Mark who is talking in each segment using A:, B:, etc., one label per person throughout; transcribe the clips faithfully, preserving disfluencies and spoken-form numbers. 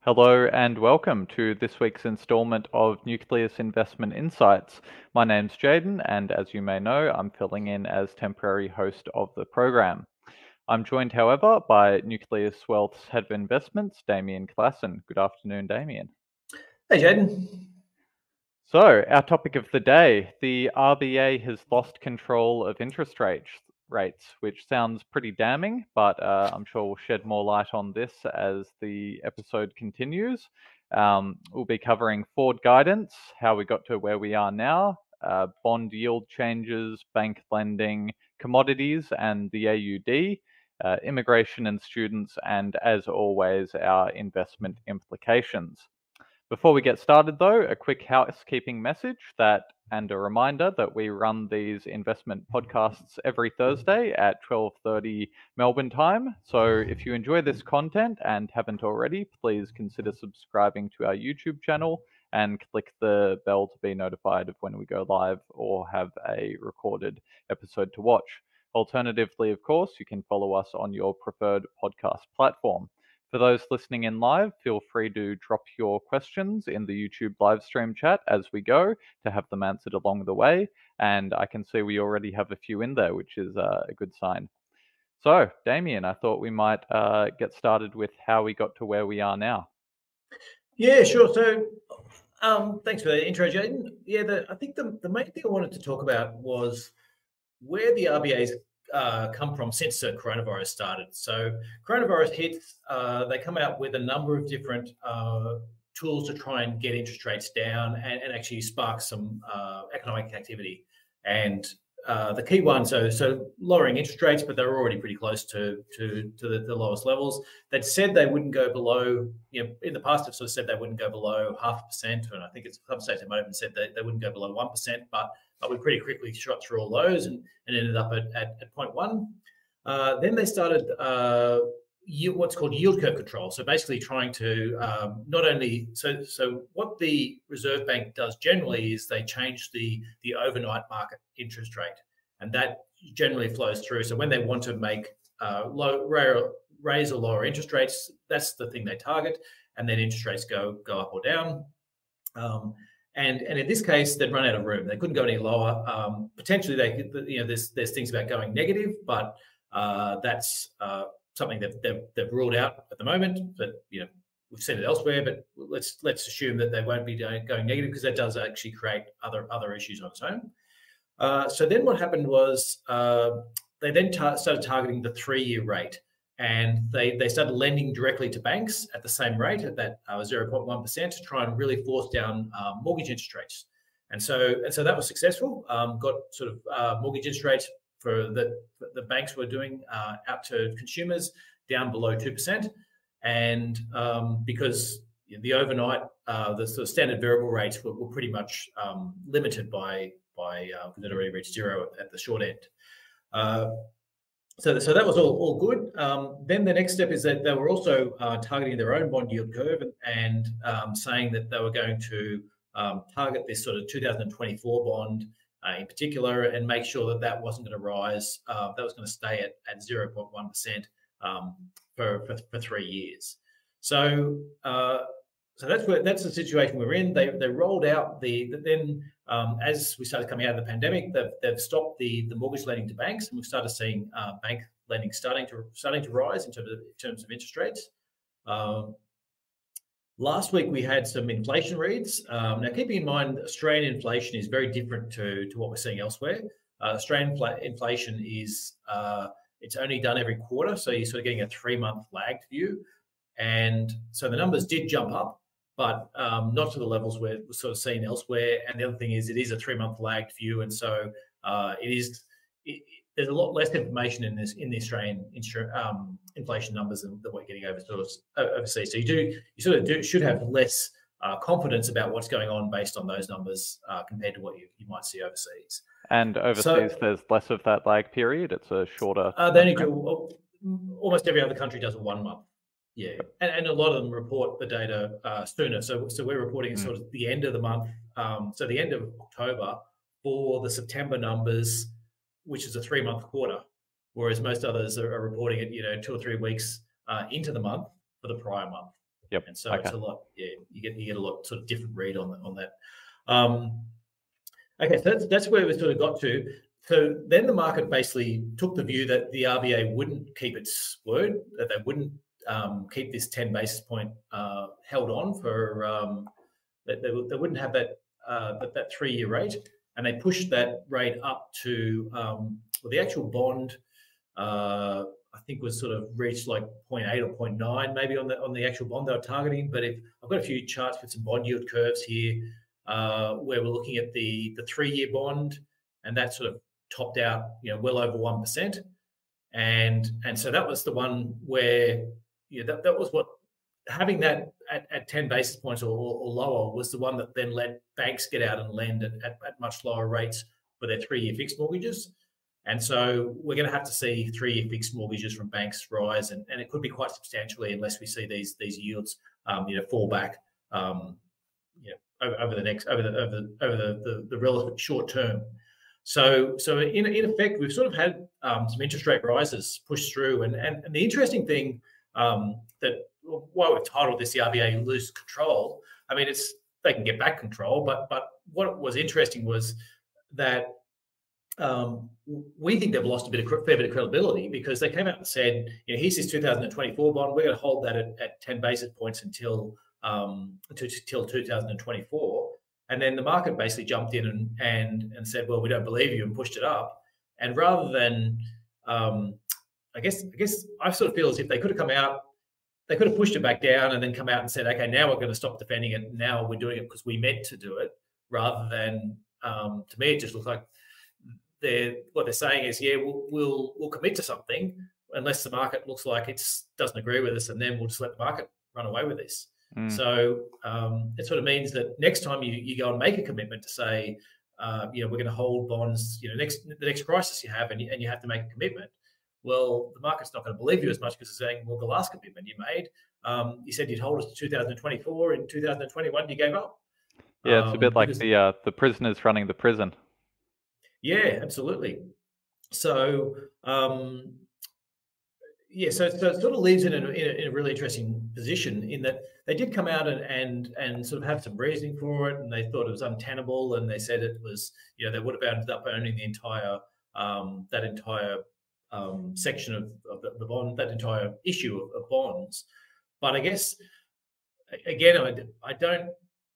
A: Hello and welcome to this week's installment of Nucleus Investment Insights. My name's Jaden, and as you may know, I'm filling in as temporary host of the program. I'm joined, however, by Nucleus Wealth's Head of Investments, Damien Klassen. Good afternoon, Damien.
B: Hey, Jaden.
A: So, our topic of the day, the R B A has lost control of interest rates, rates, which sounds pretty damning, but uh, I'm sure we'll shed more light on this as the episode continues. Um, we'll be covering forward guidance, how we got to where we are now, uh, bond yield changes, bank lending, commodities, and the A U D, uh, immigration and students, and as always, our investment implications. Before we get started, though, a quick housekeeping message that and a reminder that we run these investment podcasts every Thursday at twelve thirty Melbourne time. So if you enjoy this content and haven't already, please consider subscribing to our YouTube channel and click the bell to be notified of when we go live or have a recorded episode to watch. Alternatively, of course, you can follow us on your preferred podcast platform. For those listening in live, feel free to drop your questions in the YouTube live stream chat as we go to have them answered along the way. And I can see we already have a few in there, which is uh, a good sign. So, Damien, I thought we might uh, get started with how we got to where we are now.
B: Yeah, sure. So, um, thanks for the intro, Jaden. Yeah, the, I think the, the main thing I wanted to talk about was where the R B A's uh, come from since the coronavirus started. So, coronavirus hits, uh, they come out with a number of different uh, tools to try and get interest rates down and, and actually spark some uh, economic activity. And uh, the key one, so so lowering interest rates, but they're already pretty close to to, to the, the lowest levels. They'd said they wouldn't go below, you know, in the past they've sort of said they wouldn't go below half a percent, and I think it's some states they might have even said they, they wouldn't go below one percent, but but we pretty quickly shot through all those and, and ended up at, at, at zero point one. Uh, then they started uh, yield, what's called yield curve control. So basically trying to um, not only, so so what the Reserve Bank does generally is they change the, the overnight market interest rate, and that generally flows through. So when they want to make uh, low, raise or lower interest rates, that's the thing they target, and then interest rates go, go up or down. Um, And, and in this case, they'd run out of room. They couldn't go any lower. Um, potentially, they could, you know, there's there's things about going negative, but uh, that's uh, something that they've, they've ruled out at the moment. But you know, we've seen it elsewhere. But let's let's assume that they won't be going negative, because that does actually create other other issues on its own. Uh, so then what happened was uh, they then tar- started targeting the three-year rate. And they, they started lending directly to banks at the same rate, at that uh, zero point one percent, to try and really force down um, mortgage interest rates. And so and so that was successful. Um, got sort of uh, mortgage interest rates for the the banks were doing uh, out to consumers down below two percent. And um, because the overnight, uh, the sort of standard variable rates were, were pretty much um, limited by, by uh, because it already reached zero at, at the short end. Uh, So, so that was all, all good. Um, then the next step is that they were also uh, targeting their own bond yield curve and, and um, saying that they were going to um, target this sort of two thousand twenty-four bond uh, in particular, and make sure that that wasn't going to rise. Uh, that was going to stay at, at zero point one percent um, for, for, for three years. So, uh, so that's where that's the situation we're in. They they rolled out the, the then um, as we started coming out of the pandemic, they've, they've stopped the the mortgage lending to banks, and we've started seeing uh, bank lending starting to starting to rise in terms of in terms of interest rates. Um, last week we had some inflation reads. Um, now, keeping in mind, Australian inflation is very different to to what we're seeing elsewhere. Uh, Australian infl- inflation is uh, it's only done every quarter, so you're sort of getting a three month lagged view, and so the numbers did jump up, but um, not to the levels we're sort of seen elsewhere. And the other thing is, it is a three-month lagged view, and so uh, it is. It, there's a lot less information in this in the Australian insur- um, inflation numbers than, than we're getting over sort of overseas. So you do you sort of do, should have less uh, confidence about what's going on based on those numbers uh, compared to what you, you might see overseas.
A: And overseas, so, there's less of that lag period. It's a shorter.
B: Uh, they only do, almost every other country does a one month. Yeah, and, and a lot of them report the data uh, sooner. So, so we're reporting mm. sort of the end of the month. Um, so the end of October for the September numbers, which is a three-month quarter, whereas most others are, are reporting it, you know, two or three weeks uh, into the month for the prior month.
A: Yep.
B: And so
A: Okay.
B: it's a lot. Yeah, you get you get a lot sort of different read on on that. Um, okay, so that's that's where we sort of got to. So then the market basically took the view that the R B A wouldn't keep its word, that they wouldn't um, keep this ten basis point uh, held on for um, that they, they wouldn't have that uh, that, that three year rate, and they pushed that rate up to um, well, the actual bond. Uh, I think was sort of reached like zero point eight or zero point nine maybe on the on the actual bond they were targeting. But if I've got a few charts with some bond yield curves here, uh, where we're looking at the the three year bond, and that sort of topped out, you know, well over one percent, and and so that was the one where, you know, that, that was what having that at, at ten basis points or, or lower was the one that then let banks get out and lend at, at, at much lower rates for their three year fixed mortgages. And so we're going to have to see three-year fixed mortgages from banks rise, and, and it could be quite substantially unless we see these these yields, um, you know, fall back, um, you know, over, over the next over the over the over the, the, the relative short term. So so in, in effect, we've sort of had um, some interest rate rises pushed through, and and, and the interesting thing um, that why we've titled this the R B A lose control. I mean, it's they can get back control, but but what was interesting was that. Um, we think they've lost a bit of fair bit of credibility because they came out and said, you know, here's this two thousand twenty-four bond. We're going to hold that at, at ten basis points until um, until two thousand twenty-four. And then the market basically jumped in and and and said, well, we don't believe you, and pushed it up. And rather than, um, I guess, I guess I sort of feel as if they could have come out, they could have pushed it back down and then come out and said, okay, now we're going to stop defending it. Now we're doing it because we meant to do it, rather than, um, to me, it just looks like. They're, what they're saying is, yeah, we'll, we'll we'll commit to something unless the market looks like it doesn't agree with us, and then we'll just let the market run away with this. Mm. So um, it sort of means that next time you, you go and make a commitment to say, uh, you know, we're going to hold bonds, you know, next the next crisis you have, and you, and you have to make a commitment. Well, the market's not going to believe you as much because it's saying, well, the last commitment you made, um, you said you'd hold us to two thousand twenty-four. In two thousand twenty-one, you gave up.
A: Yeah, it's um, a bit like the uh, the prisoners running the prison.
B: Yeah, absolutely. So, um, yeah, so, so it sort of leaves it in a, in, a, in a really interesting position in that they did come out and, and and sort of have some reasoning for it, and they thought it was untenable, and they said it was, you know, they would have ended up owning the entire um, that entire um, section of, of the, the bond, that entire issue of, of bonds. But I guess again, I, I don't.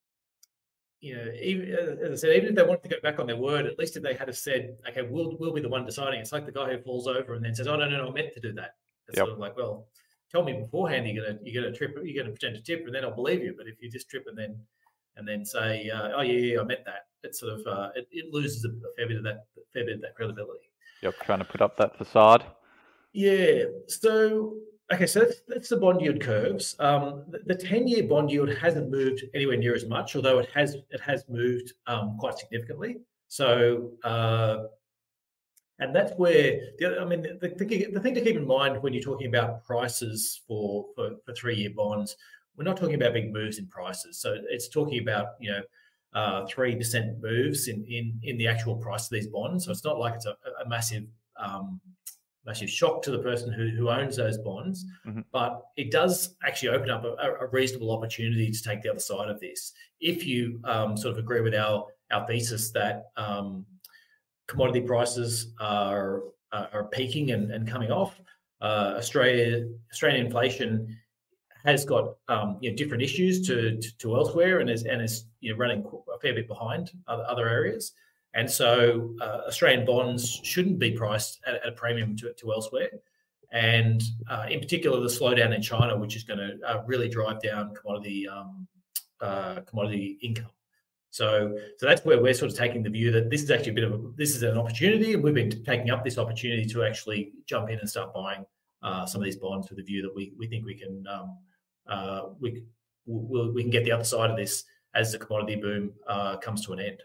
B: You know, even, as I said, even if they wanted to go back on their word, at least if they had said, okay, we'll we'll be the one deciding. It's like the guy who falls over and then says, oh, no, no, no, I meant to do that. It's yep. sort of like, well, tell me beforehand you're gonna you're gonna trip, you're gonna pretend to tip, and then I'll believe you. But if you just trip and then and then say, uh, oh yeah, yeah, I meant that, it sort of uh, it, it loses a fair bit of that fair bit of that credibility.
A: Yep, trying to put up that facade.
B: Yeah. So. Okay, so that's, that's the bond yield curves. Um, the ten-year bond yield hasn't moved anywhere near as much, although it has it has moved um, quite significantly. So, uh, and that's where the, I mean, the, the, the thing to keep in mind when you're talking about prices for for, for three-year bonds, we're not talking about big moves in prices. So it's talking about, you know, uh, three percent moves in in in the actual price of these bonds. So it's not like it's a, a massive um, massive shock to the person who, who owns those bonds, mm-hmm. but it does actually open up a, a reasonable opportunity to take the other side of this. If you um, sort of agree with our, our thesis that um, commodity prices are are peaking and, and coming off, uh, Australia Australian inflation has got um, you know, different issues to, to, to elsewhere, and is and is you know, running a fair bit behind other, other areas. And so uh, Australian bonds shouldn't be priced at, at a premium to, to elsewhere. And uh, in particular, the slowdown in China, which is going to uh, really drive down commodity um, uh, commodity income. So, so that's where we're sort of taking the view that this is actually a bit of a, this is an opportunity, and we've been taking up this opportunity to actually jump in and start buying uh, some of these bonds with the view that we we think we can um, uh, we we'll, we can get the other side of this as the commodity boom uh, comes to an end.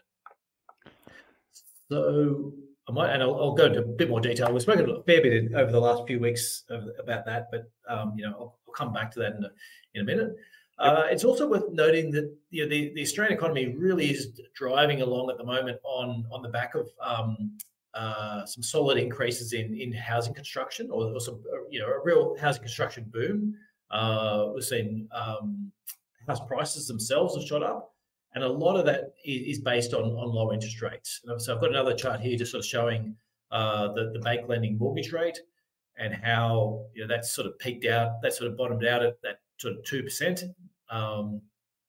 B: So I might, and I'll, I'll go into a bit more detail. We've spoken a fair bit over the last few weeks about that, but um, you know, I'll, I'll come back to that in a, in a minute. Uh, it's also worth noting that you know, the, the Australian economy really is driving along at the moment on on the back of um, uh, some solid increases in in housing construction, or, or some you know a real housing construction boom. Uh, we've seen um, house prices themselves have shot up, and a lot of that is, is based on on low interest rates. And so I've got another chart here just sort of showing uh, the the bank lending mortgage rate and how you know that's sort of peaked out, that sort of bottomed out at that sort of two percent, um,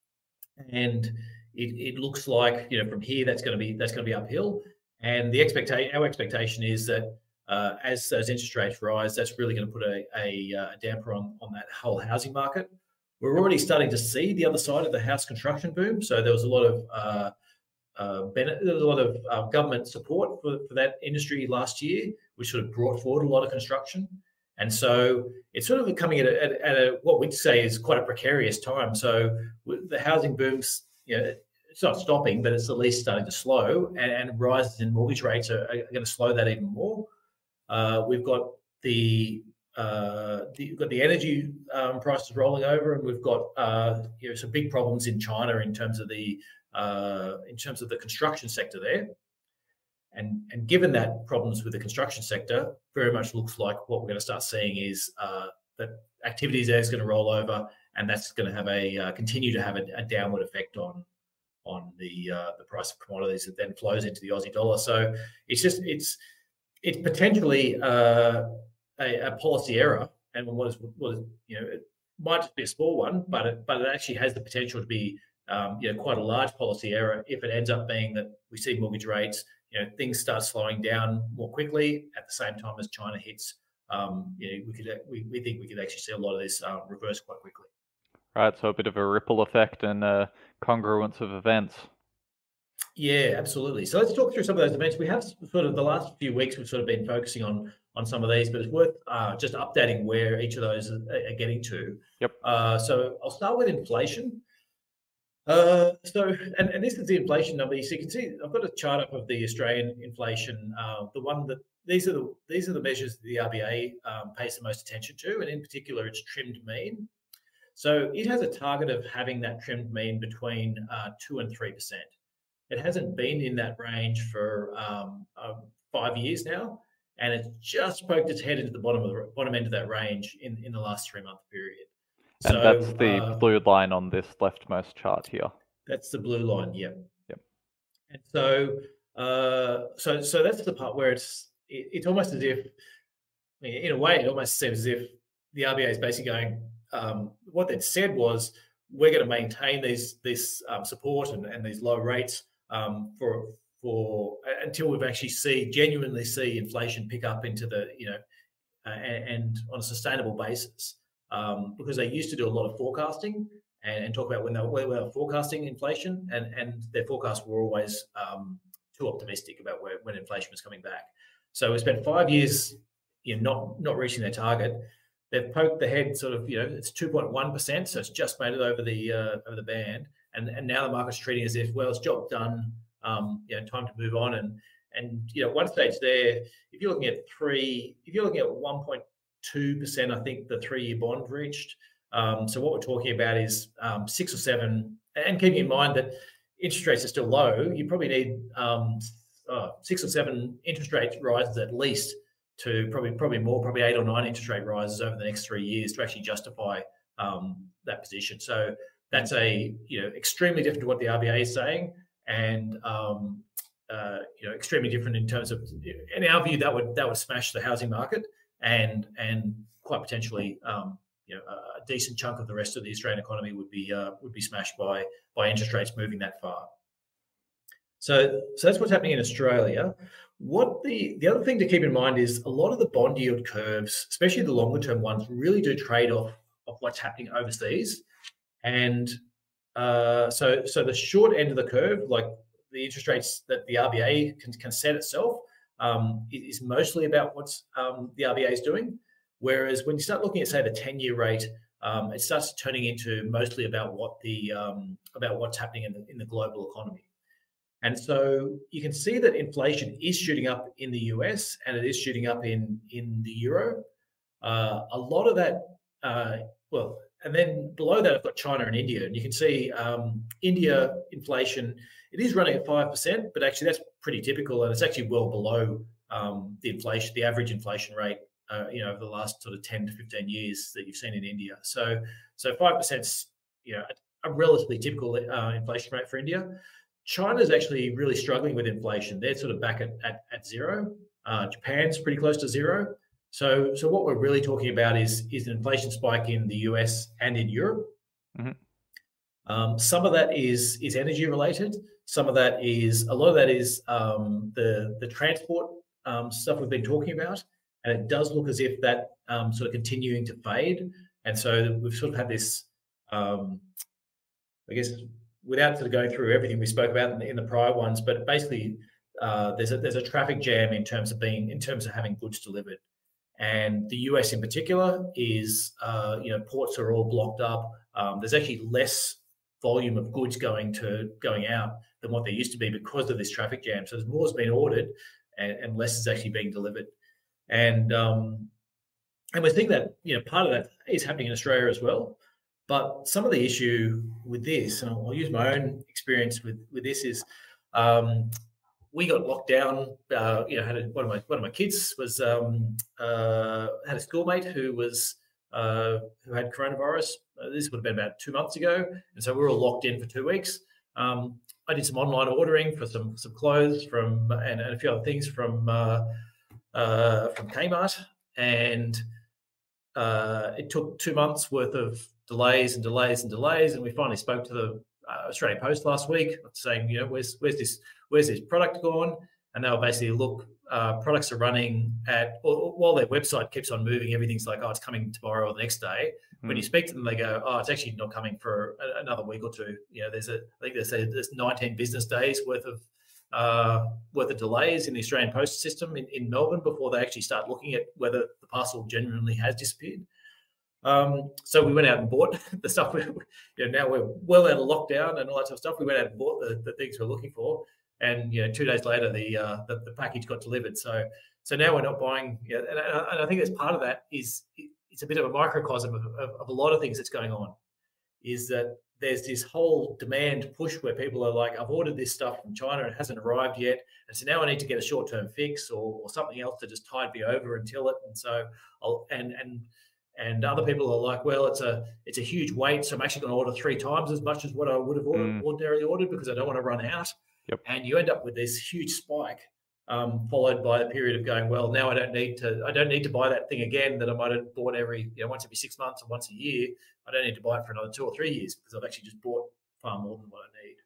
B: and it, it looks like you know from here that's going to be that's going to be uphill. And the expectation, our expectation is that uh, as those interest rates rise, that's really going to put a, a, a damper on on that whole housing market. We're already starting to see the other side of the house construction boom. So there was a lot of uh, uh, benefit, there was a lot of uh, government support for, for that industry last year, which sort of brought forward a lot of construction. And so it's sort of coming at, a, at, at a, what we'd say is quite a precarious time. So the housing booms, you know, it's not stopping, but it's at least starting to slow, and, and rises in mortgage rates are, are going to slow that even more. Uh, we've got the Uh, the, you've got the energy um, prices rolling over, and we've got uh, you know, some big problems in China in terms of the uh, in terms of the construction sector there. And and given that problems with the construction sector, very much looks like what we're going to start seeing is uh, that activities there is going to roll over, and that's going to have a uh, continue to have a, a downward effect on on the uh, the price of commodities that then flows into the Aussie dollar. So it's just it's it's potentially uh, A, a policy error, and what is what is you know it might just be a small one, but it, but it actually has the potential to be um, you know quite a large policy error if it ends up being that we see mortgage rates, you know things start slowing down more quickly at the same time as China hits. Um, you know we could we, we think we could actually see a lot of this uh, reverse quite quickly.
A: Right, so a bit of a ripple effect and uh, congruence of events.
B: Yeah, absolutely. So let's talk through some of those events. We have sort of the last few weeks we've sort of been focusing on on some of these, but it's worth uh, just updating where each of those are, are getting to.
A: Yep.
B: Uh, so I'll start with inflation. Uh, so, and, and this is the inflation number. So you can see I've got a chart up of the Australian inflation. Uh, the one that these are the these are the measures that the R B A um, pays the most attention to, and in particular, it's trimmed mean. So it has a target of having that trimmed mean between uh, two and three percent. It hasn't been in that range for um, uh, five years now, and it's just poked its head into the bottom of the bottom end of that range in, in the last three month period.
A: And
B: so,
A: that's the
B: uh,
A: blue line on this leftmost chart here.
B: That's the blue line, yeah.
A: Yep.
B: And so, uh, so, so that's the part where it's it, it's almost as if, I mean, in a way, it almost seems as if the R B A is basically going. Um, what they'd said was, we're going to maintain these this um, support and, and these low rates um, for for until we've actually see genuinely see inflation pick up into the you know uh, and, and on a sustainable basis, um, because they used to do a lot of forecasting and, and talk about when they were, when they were forecasting inflation, and and their forecasts were always um, too optimistic about where, when inflation was coming back. So we spent five years you know not not reaching their target. They've poked the head sort of, you know, it's two point one percent, so it's just made it over the uh, over the band, and and now the market's treating it as if, well, it's job done, um, you know, time to move on, and and you know, one stage there, if you're looking at three, if you're looking at one point two percent, I think the three-year bond reached. Um, so what we're talking about is um, six or seven, and keeping in mind that interest rates are still low, you probably need um, uh, six or seven interest rate rises at least, to probably probably more, probably eight or nine interest rate rises over the next three years to actually justify um, that position. So that's a you know extremely different to what the R B A is saying, and um, uh, you know extremely different in terms of, in our view, that would that would smash the housing market and and quite potentially um, you know a decent chunk of the rest of the Australian economy would be uh, would be smashed by by interest rates moving that far. So, so that's what's happening in Australia. What the, the other thing to keep in mind is a lot of the bond yield curves, especially the longer term ones, really do trade off of what's happening overseas. And uh, so, so the short end of the curve, like the interest rates that the R B A can, can set itself, um, is mostly about what's um, the R B A is doing. Whereas when you start looking at, say, the ten-year rate, um, it starts turning into mostly about what the um, about what's happening in the in the global economy. And so you can see that inflation is shooting up in the U S and it is shooting up in, in the euro. Uh, a lot of that, uh, well, and then below that, I've got China and India. And you can see um, India inflation, it is running at five percent, but actually that's pretty typical. And it's actually well below um, the inflation, the average inflation rate uh, you know, over the last sort of ten to fifteen years that you've seen in India. So, so five percent's, you know, a relatively typical uh, inflation rate for India. China's actually really struggling with inflation. They're sort of back at, at, at zero. Uh, Japan's pretty close to zero. So, so what we're really talking about is, is an inflation spike in the U S and in Europe.
A: Mm-hmm.
B: Um, some of that is is energy related. Some of that is a lot of that is um, the the transport um, stuff we've been talking about, and it does look as if that um, sort of continuing to fade. And so we've sort of had this, um, I guess, without sort of going through everything we spoke about in the, in the prior ones, but basically uh, there's a there's a traffic jam in terms of being in terms of having goods delivered. And the U S in particular is, uh, you know, ports are all blocked up. Um, there's actually less volume of goods going to going out than what there used to be because of this traffic jam. So there's more's been ordered, and, and less is actually being delivered. And um, and we're seeing that, you know, part of that is happening in Australia as well. But some of the issue with this, and I'll use my own experience with with this, is um, we got locked down. Uh, you know, had a, one of my one of my kids was um, uh, had a schoolmate who was uh, who had coronavirus. Uh, this would have been about two months ago, and so we were all locked in for two weeks. Um, I did some online ordering for some some clothes from and, and a few other things from uh, uh, from Kmart, and uh, it took two months worth of delays and delays and delays, and we finally spoke to the uh, Australian Post last week, saying, you know, where's where's this where's this product gone? And they were basically, look, uh, products are running at, while their website keeps on moving, everything's like, oh, it's coming tomorrow or the next day. Mm. When you speak to them, they go, oh, it's actually not coming for a, another week or two. You know, there's a, I think they say there's nineteen business days worth of uh, worth of delays in the Australian Post system in, in Melbourne before they actually start looking at whether the parcel genuinely has disappeared. Um, so we went out and bought the stuff. We, you know, now we're well out of lockdown and all that sort of stuff. We went out and bought the, the things we're looking for, and you know, two days later, the, uh, the the package got delivered. So so now we're not buying. You know, and, and I think that's part of that is it's a bit of a microcosm of, of, of a lot of things that's going on. Is that there's this whole demand push where people are like, I've ordered this stuff from China, it hasn't arrived yet, and so now I need to get a short-term fix or, or something else to just tide me over until it. And so I'll and and And other people are like, well, it's a it's a huge wait, so I'm actually going to order three times as much as what I would have ordered, mm. ordinarily ordered because I don't want to run out.
A: Yep.
B: And you end up with this huge spike, um, followed by a period of going, well, now I don't need to I don't need to buy that thing again that I might have bought every you know once every six months or once a year. I don't need to buy it for another two or three years because I've actually just bought far more than what I need.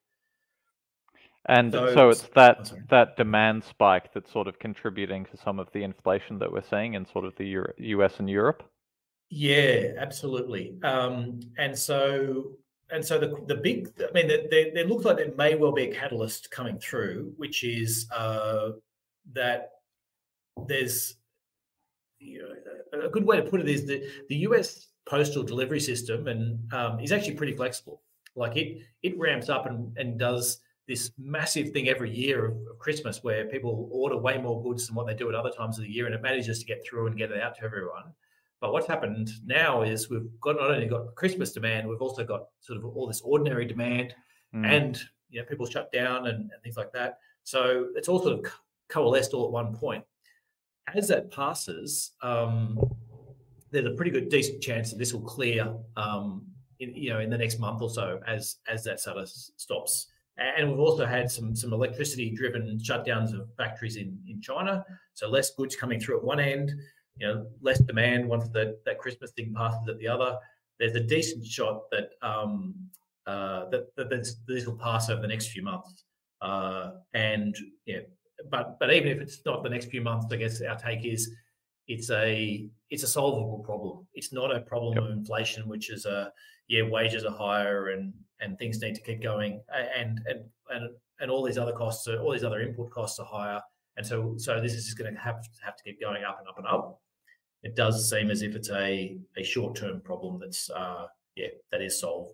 A: And so, so it's that oh, that demand spike that's sort of contributing to some of the inflation that we're seeing in sort of the Euro- U S and Europe.
B: Yeah, absolutely. Um, and so, and so the the big, I mean, there, there looks like there may well be a catalyst coming through, which is uh, that there's, you know, a good way to put it is that the U S postal delivery system and um, is actually pretty flexible. Like it it ramps up and, and does this massive thing every year of, of Christmas where people order way more goods than what they do at other times of the year, and it manages to get through and get it out to everyone. But what's happened now is we've got not only got Christmas demand, we've also got sort of all this ordinary demand, mm. and you know people shut down and, and things like that. So it's all sort of co- coalesced all at one point. As that passes, um, there's a pretty good, decent chance that this will clear, um, in, you know, in the next month or so as as that sort of stops. And we've also had some some electricity-driven shutdowns of factories in in China, so less goods coming through at one end. You know, less demand once that, that Christmas thing passes at the other. There's a decent shot that um, uh, that, that this, this will pass over the next few months. Uh, and yeah, but but even if it's not the next few months, I guess our take is it's a it's a solvable problem. It's not a problem yep. of inflation, which is a yeah wages are higher and and things need to keep going, and and and and all these other costs, are, all these other input costs are higher. And so, so this is just going to have, have to keep going up and up and up. It does seem as if it's a, a short-term problem that's, uh, yeah, that is solved.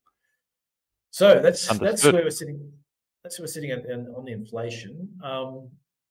B: So that's Understood. that's where we're sitting. That's where we're sitting at, on the inflation. Um,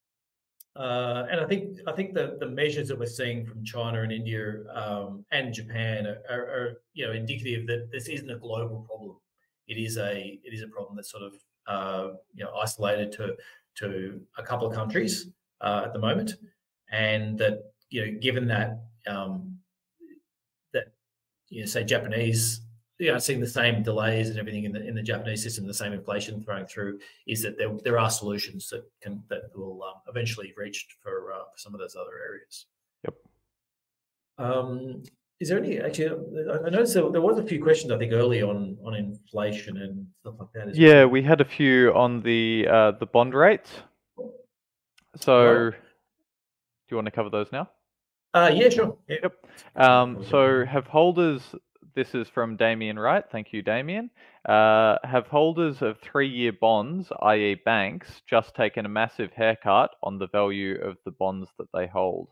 B: uh, and I think I think the, the measures that we're seeing from China and India um, and Japan are, are, are, you know, indicative that this isn't a global problem. It is a it is a problem that's sort of uh, you know isolated to. to a couple of countries uh, at the moment, and that you know, given that um, that you know, say Japanese, you know, seeing the same delays and everything in the in the Japanese system, the same inflation throwing through, is that there there are solutions that can that will um, eventually reach for, uh, for some of those other areas.
A: Yep.
B: Um, is there any actually? I noticed there, there was a few questions I think early on on inflation and stuff like that. As
A: Yeah,
B: well.
A: we had a few on the uh, the bond rates. So,
B: Right.
A: do you want to cover those now?
B: Uh, yeah, sure. Yeah.
A: Yep. Um, so have holders, this is from Damien Wright, thank you Damien, uh, have holders of three-year bonds, that is banks, just taken a massive haircut on the value of the bonds that they hold?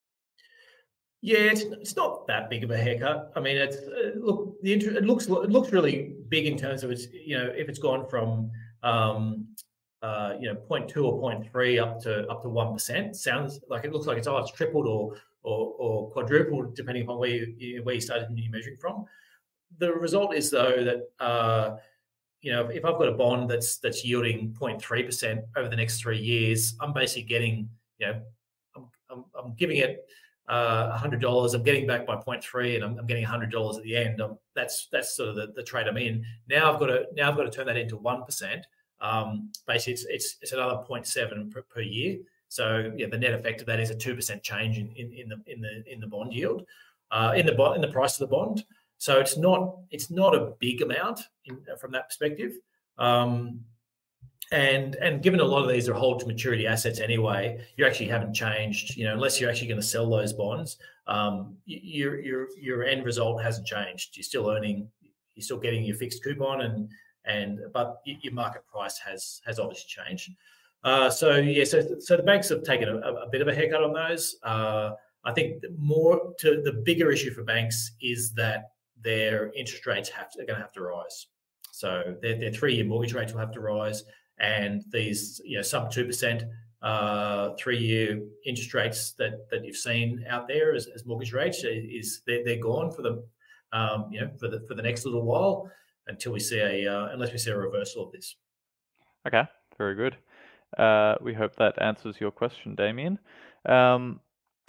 B: Yeah, it's, it's not that big of a haircut. I mean, it's uh, look the inter- it looks it looks really big in terms of its, you know, if it's gone from um, uh, you know zero point two or zero point three up to up to one percent. Sounds like it looks like it's oh it's tripled or or, or quadrupled depending upon where you where you started measuring from. The result is though that uh, you know if I've got a bond that's that's yielding zero point three percent over the next three years, I'm basically getting you know I'm I'm, I'm giving it uh, one hundred dollars. I'm getting back by zero point three, and I'm, I'm getting one hundred dollars at the end. Um, that's that's sort of the, the trade I'm in. Now I've got to now I've got to turn that into one percent. Um, basically, it's it's it's another zero point seven per, per year. So yeah, the net effect of that is a two percent change in, in in the in the in the bond yield, uh, in the bond in the price of the bond. So it's not it's not a big amount in, from that perspective. Um, And and given a lot of these are hold to maturity assets anyway, you actually haven't changed. You know, unless you're actually going to sell those bonds, um, your your your end result hasn't changed. You're still earning, you're still getting your fixed coupon, and and but your market price has has obviously changed. Uh, so yeah, so so the banks have taken a, a bit of a haircut on those. Uh, I think more to the bigger issue for banks is that their interest rates have to, are going to have to rise. So their their three year mortgage rates will have to rise. And these, you know, sub two percent uh, three-year interest rates that that you've seen out there as, as mortgage rates is they're, they're gone for the, um, you know, for the for the next little while until we see a uh, unless we see a reversal of this.
A: Okay, very good. Uh, we hope that answers your question, Damien. Um,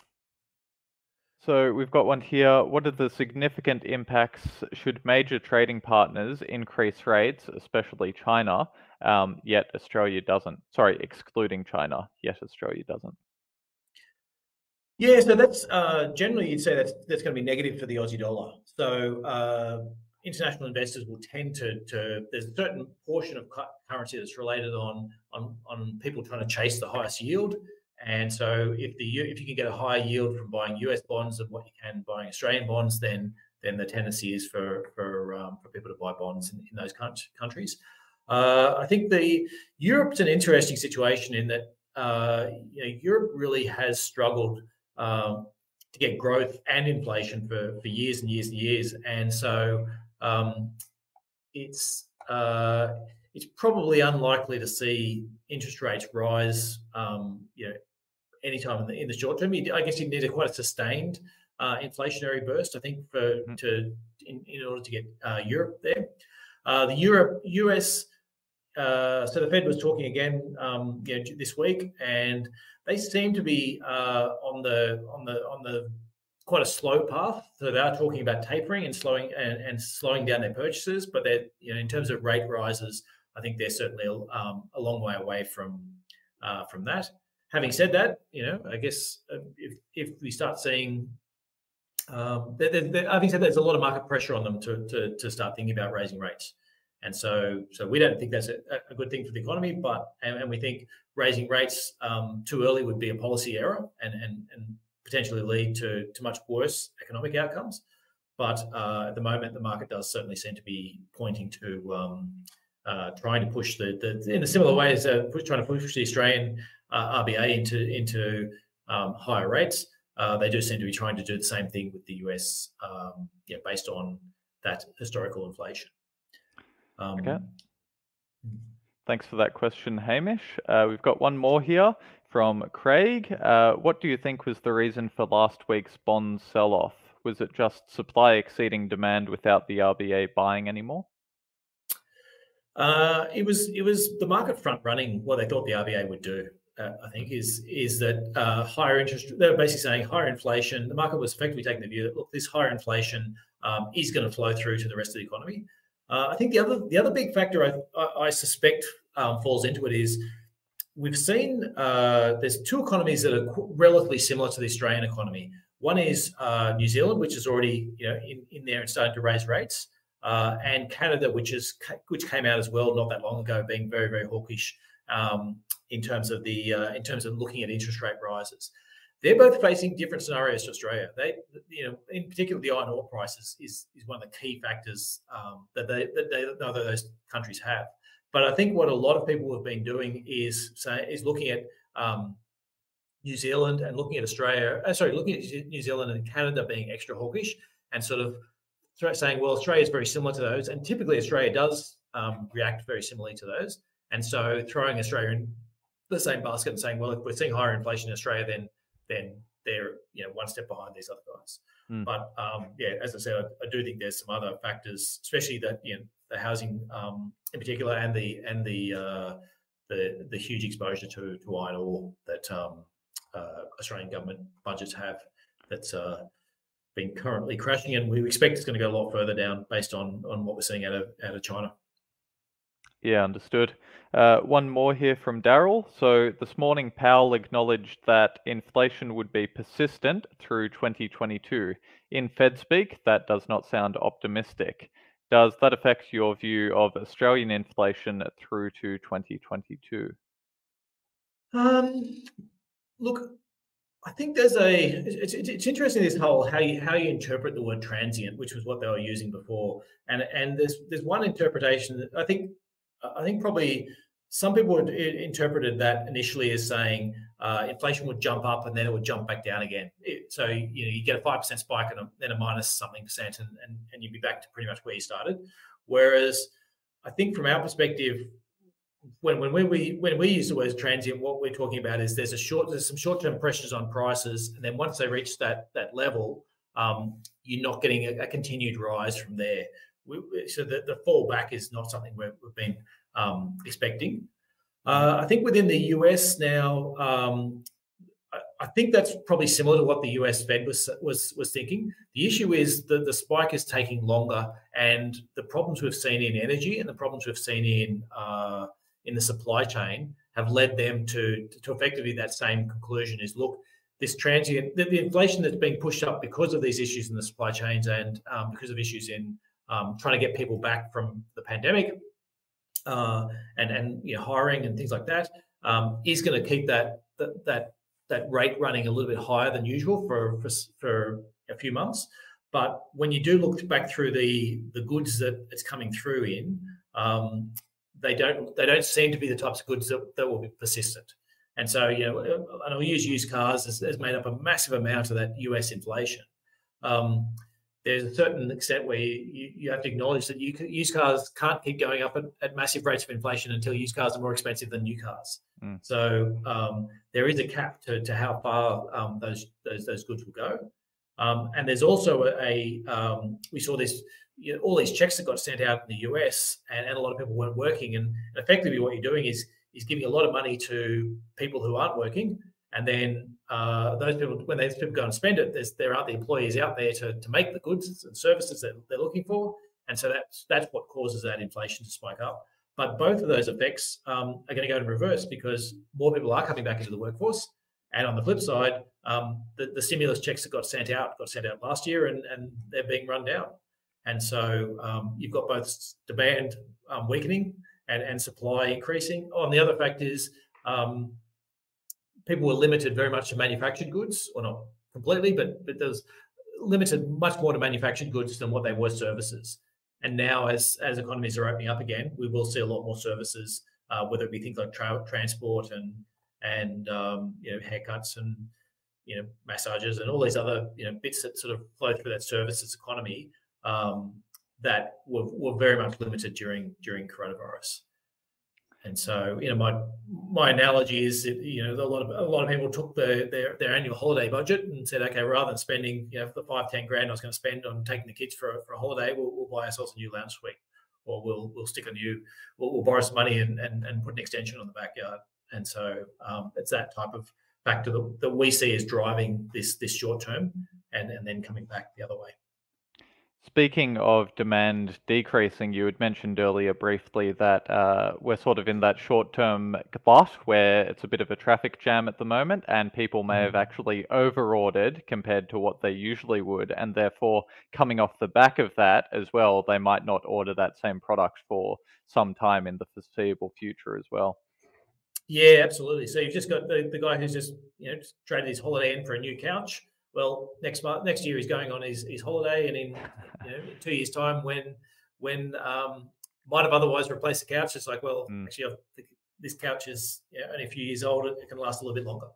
A: So we've got one here. What are the significant impacts should major trading partners increase rates, especially China, um, yet Australia doesn't? Sorry, excluding China, yet Australia doesn't.
B: Yeah, so that's uh, generally you'd say that's that's going to be negative for the Aussie dollar. So uh, international investors will tend to to there's a certain portion of currency that's related on on on people trying to chase the highest yield. And so if the if you can get a higher yield from buying U S bonds than what you can buying Australian bonds, then then the tendency is for for um, for people to buy bonds in, in those countries. Uh, I think the Europe's an interesting situation in that uh, you know, Europe really has struggled um, to get growth and inflation for for years and years and years, and so um, it's. Uh, it's probably unlikely to see interest rates rise, um, you know, anytime in the, in the short term. I guess you need a quite a sustained uh, inflationary burst, I think, for mm-hmm. to in, in order to get uh, Europe there. Uh, the Europe U S. Uh, so the Fed was talking again, um, you know, this week, and they seem to be uh, on the on the on the quite a slow path. So they are talking about tapering and slowing and, and slowing down their purchases, but they're, you know, in terms of rate rises, I think they're certainly um, a long way away from uh, from that. Having said that, you know, I guess uh, if if we start seeing, um, they're, they're, having said that, there's a lot of market pressure on them to to, to start thinking about raising rates, and so so we don't think that's a, a good thing for the economy. But and, and we think raising rates um, too early would be a policy error and and and potentially lead to to much worse economic outcomes. But uh, at the moment, the market does certainly seem to be pointing to um, uh, trying to push the, the in a similar way as uh, trying to push the Australian uh, R B A into into um, higher rates. Uh, they do seem to be trying to do the same thing with the U S, um, yeah, based on that historical inflation. Um,
A: okay. Thanks for that question, Hamish. Uh, we've got one more here from Craig. Uh, what do you think was the reason for last week's bond sell-off? Was it just supply exceeding demand without the R B A buying anymore?
B: Uh, it was it was the market front running what they thought the R B A would do. uh, I think, is is that uh, higher interest. They're basically saying higher inflation. The market was effectively taking the view that look, this higher inflation um, is going to flow through to the rest of the economy. Uh, I think the other the other big factor I, I, I suspect um, falls into it is we've seen uh, there's two economies that are relatively similar to the Australian economy. One is uh, New Zealand, which is already you know in, in there and starting to raise rates, uh, and Canada, which is which came out as well not that long ago, being very very hawkish um, in terms of the uh, in terms of looking at interest rate rises. They're both facing different scenarios to Australia. They, you know, in particular, the iron ore prices is is one of the key factors um, that they that they neither of those countries have. But I think what a lot of people have been doing is say is looking at um, New Zealand and looking at Australia. Uh, sorry, looking at New Zealand and Canada being extra hawkish and sort of saying, well, Australia is very similar to those, and typically Australia does um, react very similarly to those. And so throwing Australia in the same basket and saying, well, if we're seeing higher inflation in Australia, then then they're you know one step behind these other guys. Mm. But um, yeah, as I said, I, I do think there's some other factors, especially that you know the housing um, in particular, and the and the uh, the the huge exposure to to iron ore that um, uh, Australian government budgets have. That's uh, been currently crashing, and we expect it's going to go a lot further down based on on what we're seeing out of out of China.
A: Yeah, understood. Uh, one more here from Daryl. So this morning, Powell acknowledged that inflation would be persistent through twenty twenty-two. In Fed speak, that does not sound optimistic. Does that affect your view of Australian inflation through to twenty twenty-two?
B: Um, look, I think there's a. It's, it's, it's interesting this whole how you how you interpret the word transient, which was what they were using before, and and there's there's one interpretation that I think. I think probably some people would interpreted that initially as saying uh, inflation would jump up and then it would jump back down again. It, so you know you get a five percent spike and a, then a minus something percent, and, and and you'd be back to pretty much where you started. Whereas I think from our perspective, when when we when we use the word transient, what we're talking about is there's a short there's some short term pressures on prices, and then once they reach that that level, um, you're not getting a, a continued rise from there. We, so the, the fall back is not something we've, we've been um, expecting. Uh, I think within the U S now, um, I, I think that's probably similar to what the U S Fed was was was thinking. The issue is that the spike is taking longer, and the problems we've seen in energy and the problems we've seen in uh, in the supply chain have led them to to effectively that same conclusion: is look, this transient the, the inflation that's being pushed up because of these issues in the supply chains and um, because of issues in Um, trying to get people back from the pandemic uh, and and you know, hiring and things like that um, is going to keep that, that that that rate running a little bit higher than usual for, for for a few months. But when you do look back through the the goods that it's coming through in, um, they don't they don't seem to be the types of goods that, that will be persistent. And so you know, and I'll use used cars as, as made up a massive amount of that U S inflation. Um, There's a certain extent where you, you, you have to acknowledge that you, used cars can't keep going up at, at massive rates of inflation until used cars are more expensive than new cars. Mm. So um, there is a cap to, to how far um, those, those those goods will go. Um, and there's also a, a um, we saw this you know, all these checks that got sent out in the U S and, and a lot of people weren't working. And effectively, what you're doing is is giving a lot of money to people who aren't working. And then uh, those people, when those people go and spend it, there aren't the employees out there to, to make the goods and services that they're looking for. And so that's that's what causes that inflation to spike up. But both of those effects um, are going to go in reverse because more people are coming back into the workforce. And on the flip side, um, the, the stimulus checks that got sent out got sent out last year, and, and they're being run down. And so um, you've got both demand um, weakening and, and supply increasing. Oh, and the other fact is um, people were limited very much to manufactured goods, or not completely, but but there's limited much more to manufactured goods than what they were services. And now, as as economies are opening up again, we will see a lot more services, uh, whether it be things like tra- transport and and um, you know haircuts and you know massages and all these other you know bits that sort of flow through that services economy um, that were, were very much limited during during coronavirus. And so, you know, my my analogy is that, you know, a lot of a lot of people took the, their their annual holiday budget and said, okay, rather than spending, you know, the five ten grand I was going to spend on taking the kids for a, for a holiday, we'll, we'll buy ourselves a new lounge suite, or we'll we'll stick a new, we'll, we'll borrow some money and, and and put an extension on the backyard. And so um, it's that type of factor that, that we see as driving this this short term and, and then coming back the other way.
A: Speaking of demand decreasing, you had mentioned earlier briefly that uh, we're sort of in that short-term glut where it's a bit of a traffic jam at the moment, and people may have actually over-ordered compared to what they usually would, and therefore coming off the back of that as well, they might not order that same product for some time in the foreseeable future as well.
B: Yeah, absolutely. So you've just got the, the guy who's just you know just traded his holiday in for a new couch. Well, next month, next year he's going on his, his holiday, and in you know in two years' time, when when um, might have otherwise replaced the couch, it's like, well, mm. actually, I've, this couch is you know, only a few years old; it can last a little bit longer.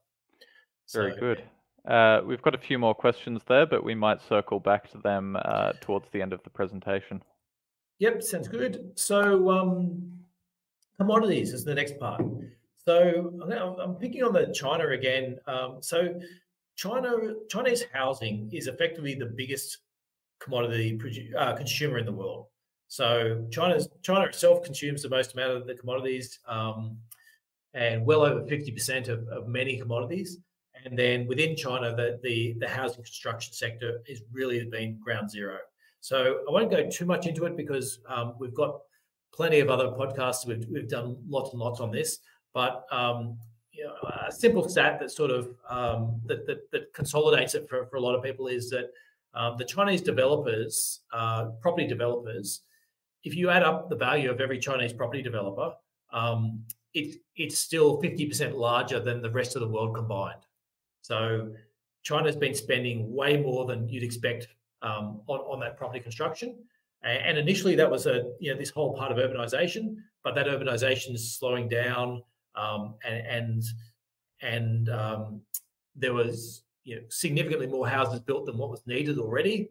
A: Very
B: so,
A: good. Yeah. Uh, we've got a few more questions there, but we might circle back to them uh, towards the end of the presentation.
B: Yep, sounds good. So um, commodities is the next part. So I'm picking on the China again. Um, so China, Chinese housing is effectively the biggest commodity uh, consumer in the world. So China's China itself consumes the most amount of the commodities, um, and well over fifty percent of, of many commodities. And then within China, the, the the housing construction sector is really been ground zero. So I won't go too much into it because um, we've got plenty of other podcasts. We've we've done lots and lots on this. But um, you know, a simple stat that sort of um, that, that that consolidates it for, for a lot of people is that um, the Chinese developers, uh, property developers, if you add up the value of every Chinese property developer, um, it it's still fifty percent larger than the rest of the world combined. So China's been spending way more than you'd expect um, on on that property construction. And initially, that was a you know this whole part of urbanization, but that urbanization is slowing down. Um, and and, and um, there was you know, significantly more houses built than what was needed already,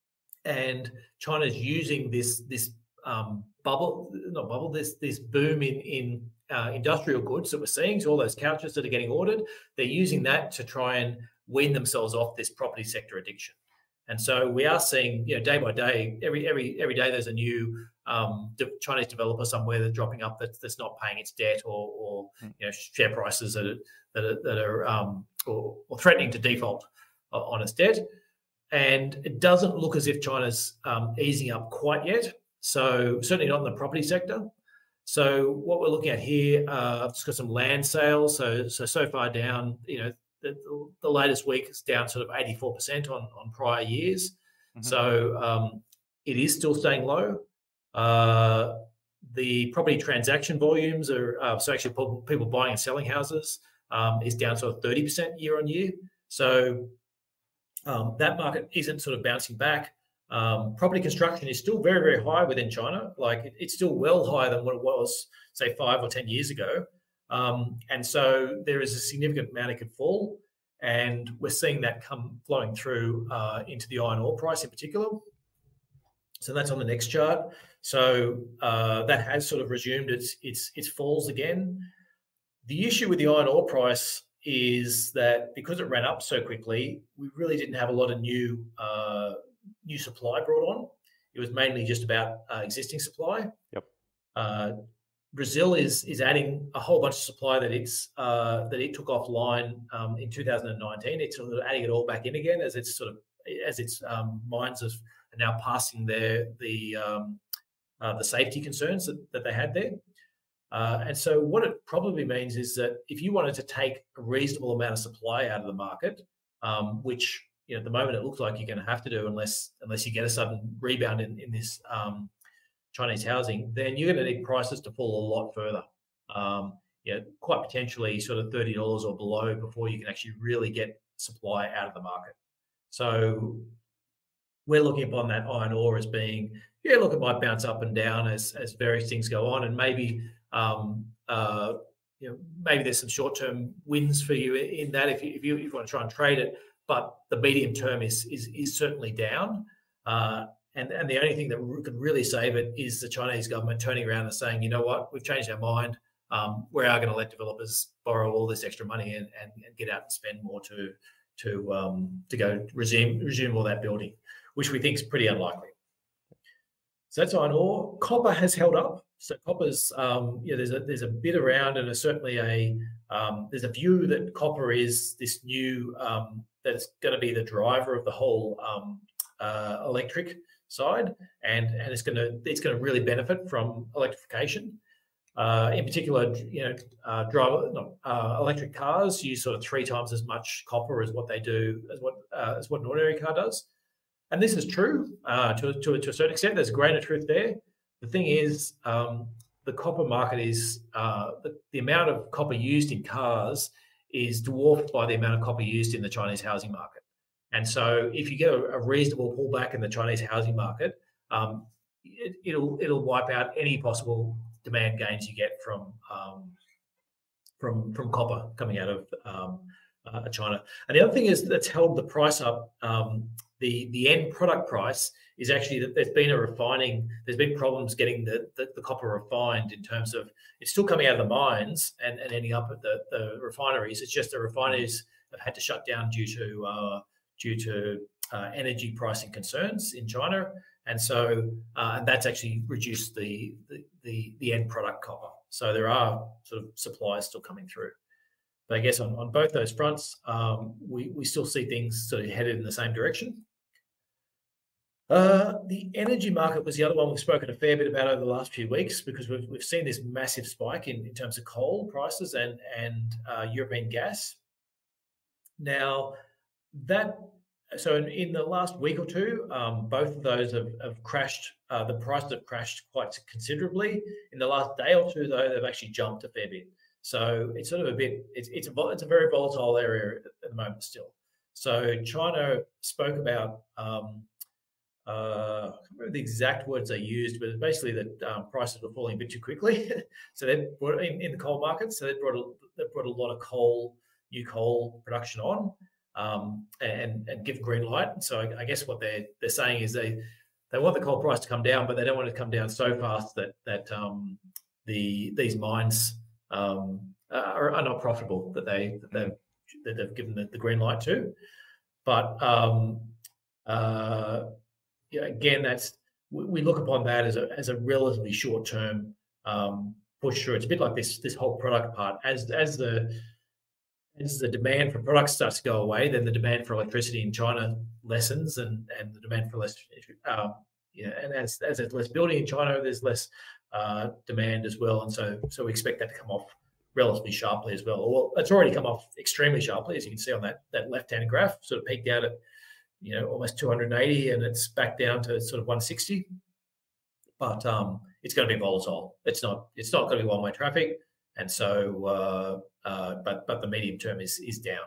B: and China's using this this um, bubble, not bubble, this this boom in in uh, industrial goods that we're seeing. So all those couches that are getting ordered, they're using that to try and wean themselves off this property sector addiction. And so we are seeing, you know, day by day, every every every day, there's a new um, de- Chinese developer somewhere that's dropping up that's, that's not paying its debt, or, or you know, share prices that are that are, that are um, or, or threatening to default on its debt. And it doesn't look as if China's um, easing up quite yet. So certainly not in the property sector. So what we're looking at here, uh, I've just got some land sales. So so so far down, you know. The, the latest week is down sort of eighty-four percent on, on prior years. Mm-hmm. So um, it is still staying low. Uh, the property transaction volumes are, uh, so actually people buying and selling houses um, is down sort of thirty percent year on year. So um, that market isn't sort of bouncing back. Um, property construction is still very, very high within China. Like it, it's still well higher than what it was, say, five or ten years ago. Um, and so there is a significant amount it could fall, and we're seeing that come flowing through uh, into the iron ore price in particular. So that's on the next chart. So uh, that has sort of resumed its its its falls again. The issue with the iron ore price is that because it ran up so quickly, we really didn't have a lot of new uh, new supply brought on. It was mainly just about uh, existing supply.
A: Yep.
B: Uh, Brazil is is adding a whole bunch of supply that it's uh, that it took offline um, in two thousand nineteen. It's sort of adding it all back in again as it's sort of as its um, mines are now passing their the um, uh, the safety concerns that, that they had there. Uh, and so what it probably means is that if you wanted to take a reasonable amount of supply out of the market, um, which you know at the moment it looks like you're going to have to do unless unless you get a sudden rebound in in this. Um, Chinese housing, then you're going to need prices to fall a lot further. Um, you know, quite potentially sort of thirty dollars or below before you can actually really get supply out of the market. So we're looking upon that iron ore as being, yeah, look, it might bounce up and down as as various things go on, and maybe um, uh, you know maybe there's some short-term wins for you in that if you if you, if you want to try and trade it, but the medium term is is is certainly down. Uh, And, and the only thing that could really save it is the Chinese government turning around and saying, you know what, we've changed our mind. Um, we are going to let developers borrow all this extra money and, and, and get out and spend more to to um, to go resume resume all that building, which we think is pretty unlikely. So that's iron ore. Copper has held up. So copper's, um, you know, there's a there's a bit around, and there's certainly a um, there's a view that copper is this new um, that's going to be the driver of the whole um, uh, electric side, and and it's going to it's going to really benefit from electrification. Uh, in particular, you know, uh, driver no, uh, electric cars use sort of three times as much copper as what they do as what uh, as what an ordinary car does, and this is true uh, to, to to a certain extent. There's a grain of truth there. The thing is, um, the copper market is uh, the, the amount of copper used in cars is dwarfed by the amount of copper used in the Chinese housing market. And so, if you get a, a reasonable pullback in the Chinese housing market, um, it, it'll it'll wipe out any possible demand gains you get from um, from from copper coming out of um, uh, China. And the other thing is that's held the price up. Um, the the end product price is actually that there's been a refining. There's been problems getting the, the, the copper refined in terms of it's still coming out of the mines and, and ending up at the, the refineries. It's just the refineries have had to shut down due to uh, due to uh, energy pricing concerns in China, and so uh, and that's actually reduced the, the the the end product copper. So there are sort of supplies still coming through. But I guess on, on both those fronts, um, we we still see things sort of headed in the same direction. Uh, the energy market was the other one we've spoken a fair bit about over the last few weeks because we've, we've seen this massive spike in, in terms of coal prices and, and uh, European gas. Now, that so in, in the last week or two, um, both of those have, have crashed. Uh, the prices have crashed quite considerably. In the last day or two, though, they've actually jumped a fair bit. So it's sort of a bit. It's it's a it's a very volatile area at the moment still. So China spoke about. Um, Uh, I can't remember the exact words they used, but basically that um, prices were falling a bit too quickly. So they brought in, in the coal market. So they brought a, they brought a lot of coal, new coal production on, um, and and give green light. So I, I guess what they're they're saying is they they want the coal price to come down, but they don't want it to come down so fast that that um, the these mines um, are, are not profitable that they that they've that they've given the, the green light to. But um, uh, Yeah, again, that's we look upon that as a as a relatively short term um, push through. It's a bit like this this whole product part. As as the as the demand for products starts to go away, then the demand for electricity in China lessens, and and the demand for less, um, you know, and as as there's less building in China, there's less uh, demand as well, and so so we expect that to come off relatively sharply as well. Well, it's already come off extremely sharply, as you can see on that that left hand graph. Sort of peaked out at you know, almost two hundred eighty, and it's back down to sort of one sixty. But um, it's going to be volatile. It's not. It's not going to be one-way traffic, and so. Uh, uh, but but the medium term is is down.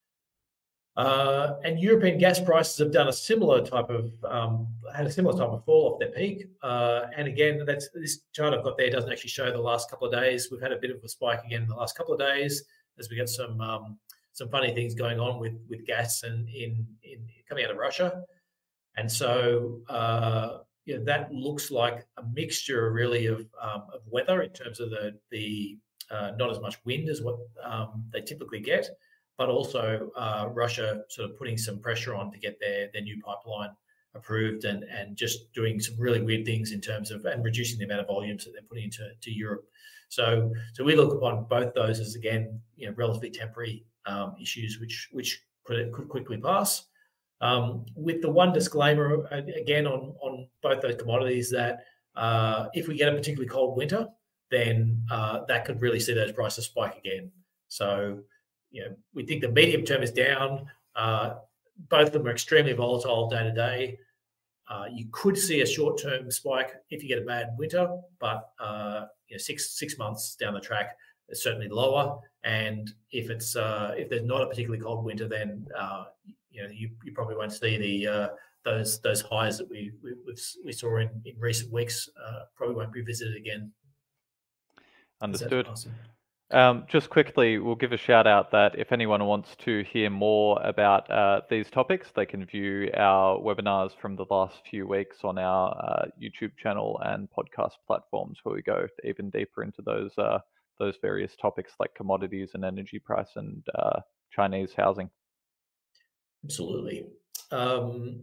B: Uh, and European gas prices have done a similar type of um, had a similar type of fall off their peak. Uh, and again, that's this chart I've got there doesn't actually show the last couple of days. We've had a bit of a spike again in the last couple of days as we get some. Um, some funny things going on with with gas and in in coming out of Russia, and so uh, you know, that looks like a mixture really of um, of weather in terms of the the uh, not as much wind as what um, they typically get, but also uh, Russia sort of putting some pressure on to get their their new pipeline approved and and just doing some really weird things in terms of and reducing the amount of volumes that they're putting into to Europe. So so we look upon both those as again you know relatively temporary. Um, issues which which could could quickly pass. Um, with the one disclaimer again on on both those commodities that uh, if we get a particularly cold winter, then uh, that could really see those prices spike again. So you know we think the medium term is down. Uh, both of them are extremely volatile day to day. Uh, you could see a short term spike if you get a bad winter, but uh, you know six six months down the track. It's certainly lower, and if it's uh, if there's not a particularly cold winter, then uh, you know you, you probably won't see the uh, those those highs that we we, we saw in, in recent weeks. Uh, probably won't be visited again.
A: Understood. Um, just quickly, we'll give a shout out that if anyone wants to hear more about uh, these topics, they can view our webinars from the last few weeks on our uh, YouTube channel and podcast platforms, where we go even deeper into those. Uh, those various topics like commodities and energy price and uh, Chinese housing.
B: Absolutely. Um,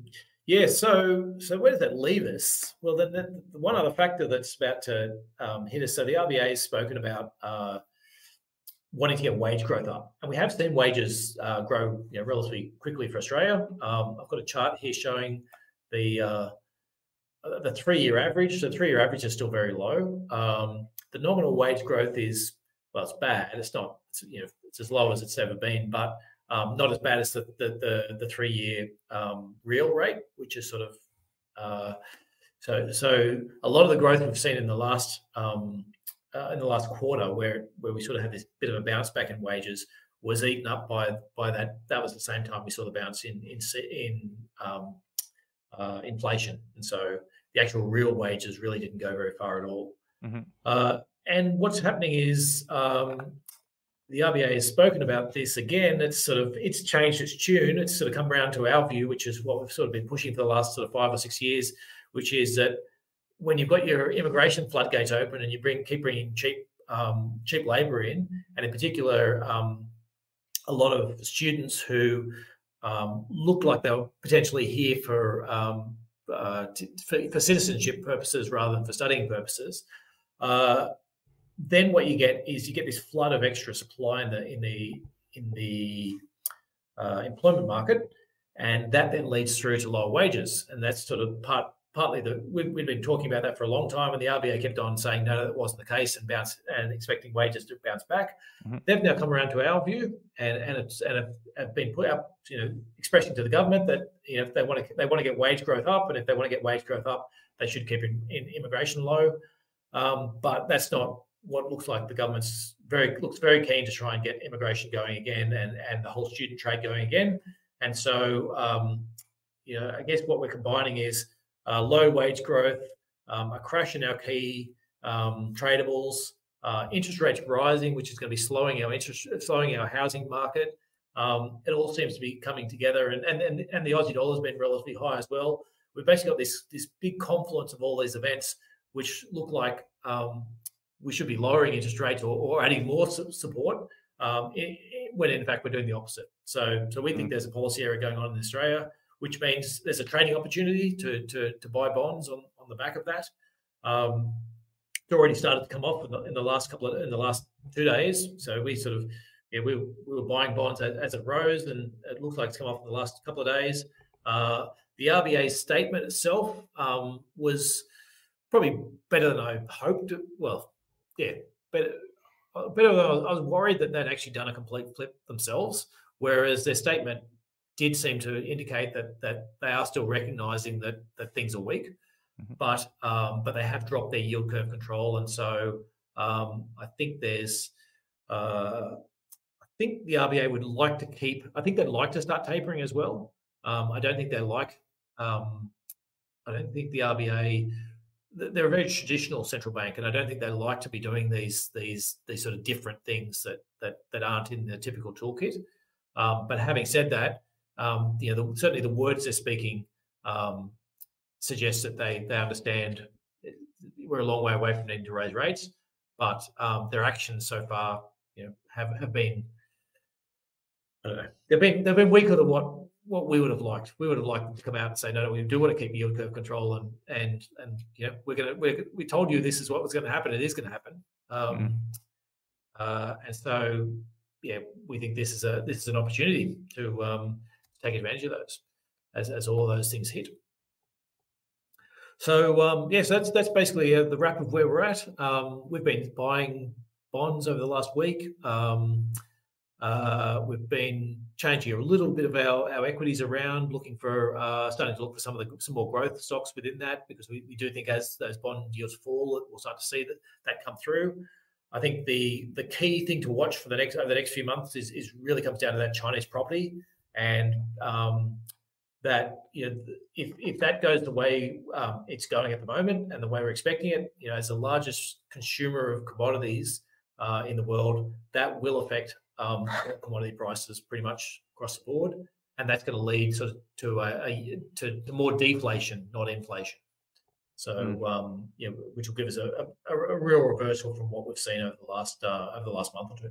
B: Yeah, so so where does that leave us? Well, then the, the one other factor that's about to um, hit us. So the R B A has spoken about uh, wanting to get wage growth up, and we have seen wages uh, grow, you know, relatively quickly for Australia. Um, I've got a chart here showing the uh, the three-year average. So three-year average is still very low. Um, the nominal wage growth is, well, it's bad. It's not, it's, you know, it's as low as it's ever been, but um, not as bad as the the the, the three-year um, real rate, which is sort of uh, so so a lot of the growth we've seen in the last um, uh, in the last quarter, where where we sort of had this bit of a bounce back in wages, was eaten up by by that. That was the same time we saw the bounce in in in um, uh, inflation, and so the actual real wages really didn't go very far at all.
A: Mm-hmm.
B: Uh, and what's happening is um, the R B A has spoken about this again. It's sort of it's changed its tune. It's sort of come around to our view, which is what we've sort of been pushing for the last sort of five or six years, which is that when you've got your immigration floodgates open and you bring keep bringing cheap um, cheap labour in, and in particular um, a lot of students who um, look like they were potentially here for, um, uh, to, for for citizenship purposes rather than for studying purposes. Uh, then what you get is you get this flood of extra supply in the in the in the uh, employment market, and that then leads through to lower wages, and that's sort of part partly the we've, we've been talking about that for a long time, and the R B A kept on saying no, that wasn't the case, and bounce and expecting wages to bounce back. Mm-hmm. They've now come around to our view, and and it's and have, have been put out, you know, expressing to the government that, you know, if they want to they want to get wage growth up, and if they want to get wage growth up, they should keep in, in immigration low. Um, but that's not what looks like. The government's very looks very keen to try and get immigration going again, and and the whole student trade going again. And so, um, you know, I guess what we're combining is uh, low wage growth, um, a crash in our key um, tradables, uh, interest rates rising, which is going to be slowing our interest, slowing our housing market. Um, it all seems to be coming together, and and and, and the Aussie dollar has been relatively high as well. We've basically got this this big confluence of all these events, which look like um, we should be lowering interest rates or, or adding more su- support, um, in, in, when in fact we're doing the opposite. So, so we think there's a policy area going on in Australia, which means there's a trading opportunity to to, to buy bonds on, on the back of that. Um, it's already started to come off in the, in the last couple of in the last two days. So we sort of yeah we, we were buying bonds as, as it rose, and it looks like it's come off in the last couple of days. Uh, the R B A's statement itself um, was probably better than I hoped. Well, yeah, better, better than I was, I was worried that they'd actually done a complete flip themselves, whereas their statement did seem to indicate that that they are still recognising that that things are weak, mm-hmm. but um, but they have dropped their yield curve control, and so um, I think there's uh, I think the R B A would like to keep. I think they'd like to start tapering as well. Um, I don't think they like. Um, I don't think the R B A. They're a very traditional central bank, and I don't think they like to be doing these these these sort of different things that that that aren't in the typical toolkit. Um, but having said that, um, you know, the, certainly the words they're speaking um, suggest that they they understand we're a long way away from needing to raise rates, but um, their actions so far, you know, have have been I don't know they've been they've been weaker than what. What we would have liked, we would have liked them to come out and say, no, no, we do want to keep yield curve control, and and and you know, we're gonna we we told you this is what was going to happen. It is going to happen, um, mm. uh, and so yeah, we think this is a this is an opportunity to um, take advantage of those as as all those things hit. So um, yes, yeah, so that's that's basically uh, the wrap of where we're at. Um, we've been buying bonds over the last week. Um, Uh, we've been changing a little bit of our, our equities around, looking for uh, starting to look for some of the some more growth stocks within that, because we, we do think as those bond yields fall, we'll start to see that that come through. I think the the key thing to watch for the next over the next few months is is really comes down to that Chinese property, and um, that you know if if that goes the way um, it's going at the moment and the way we're expecting it, you know, as the largest consumer of commodities uh, in the world, that will affect Um, commodity prices pretty much across the board, and that's going to lead sort of to a, a to, to more deflation, not inflation. So, mm. um, yeah, which will give us a, a, a real reversal from what we've seen over the last uh, over the last month or two.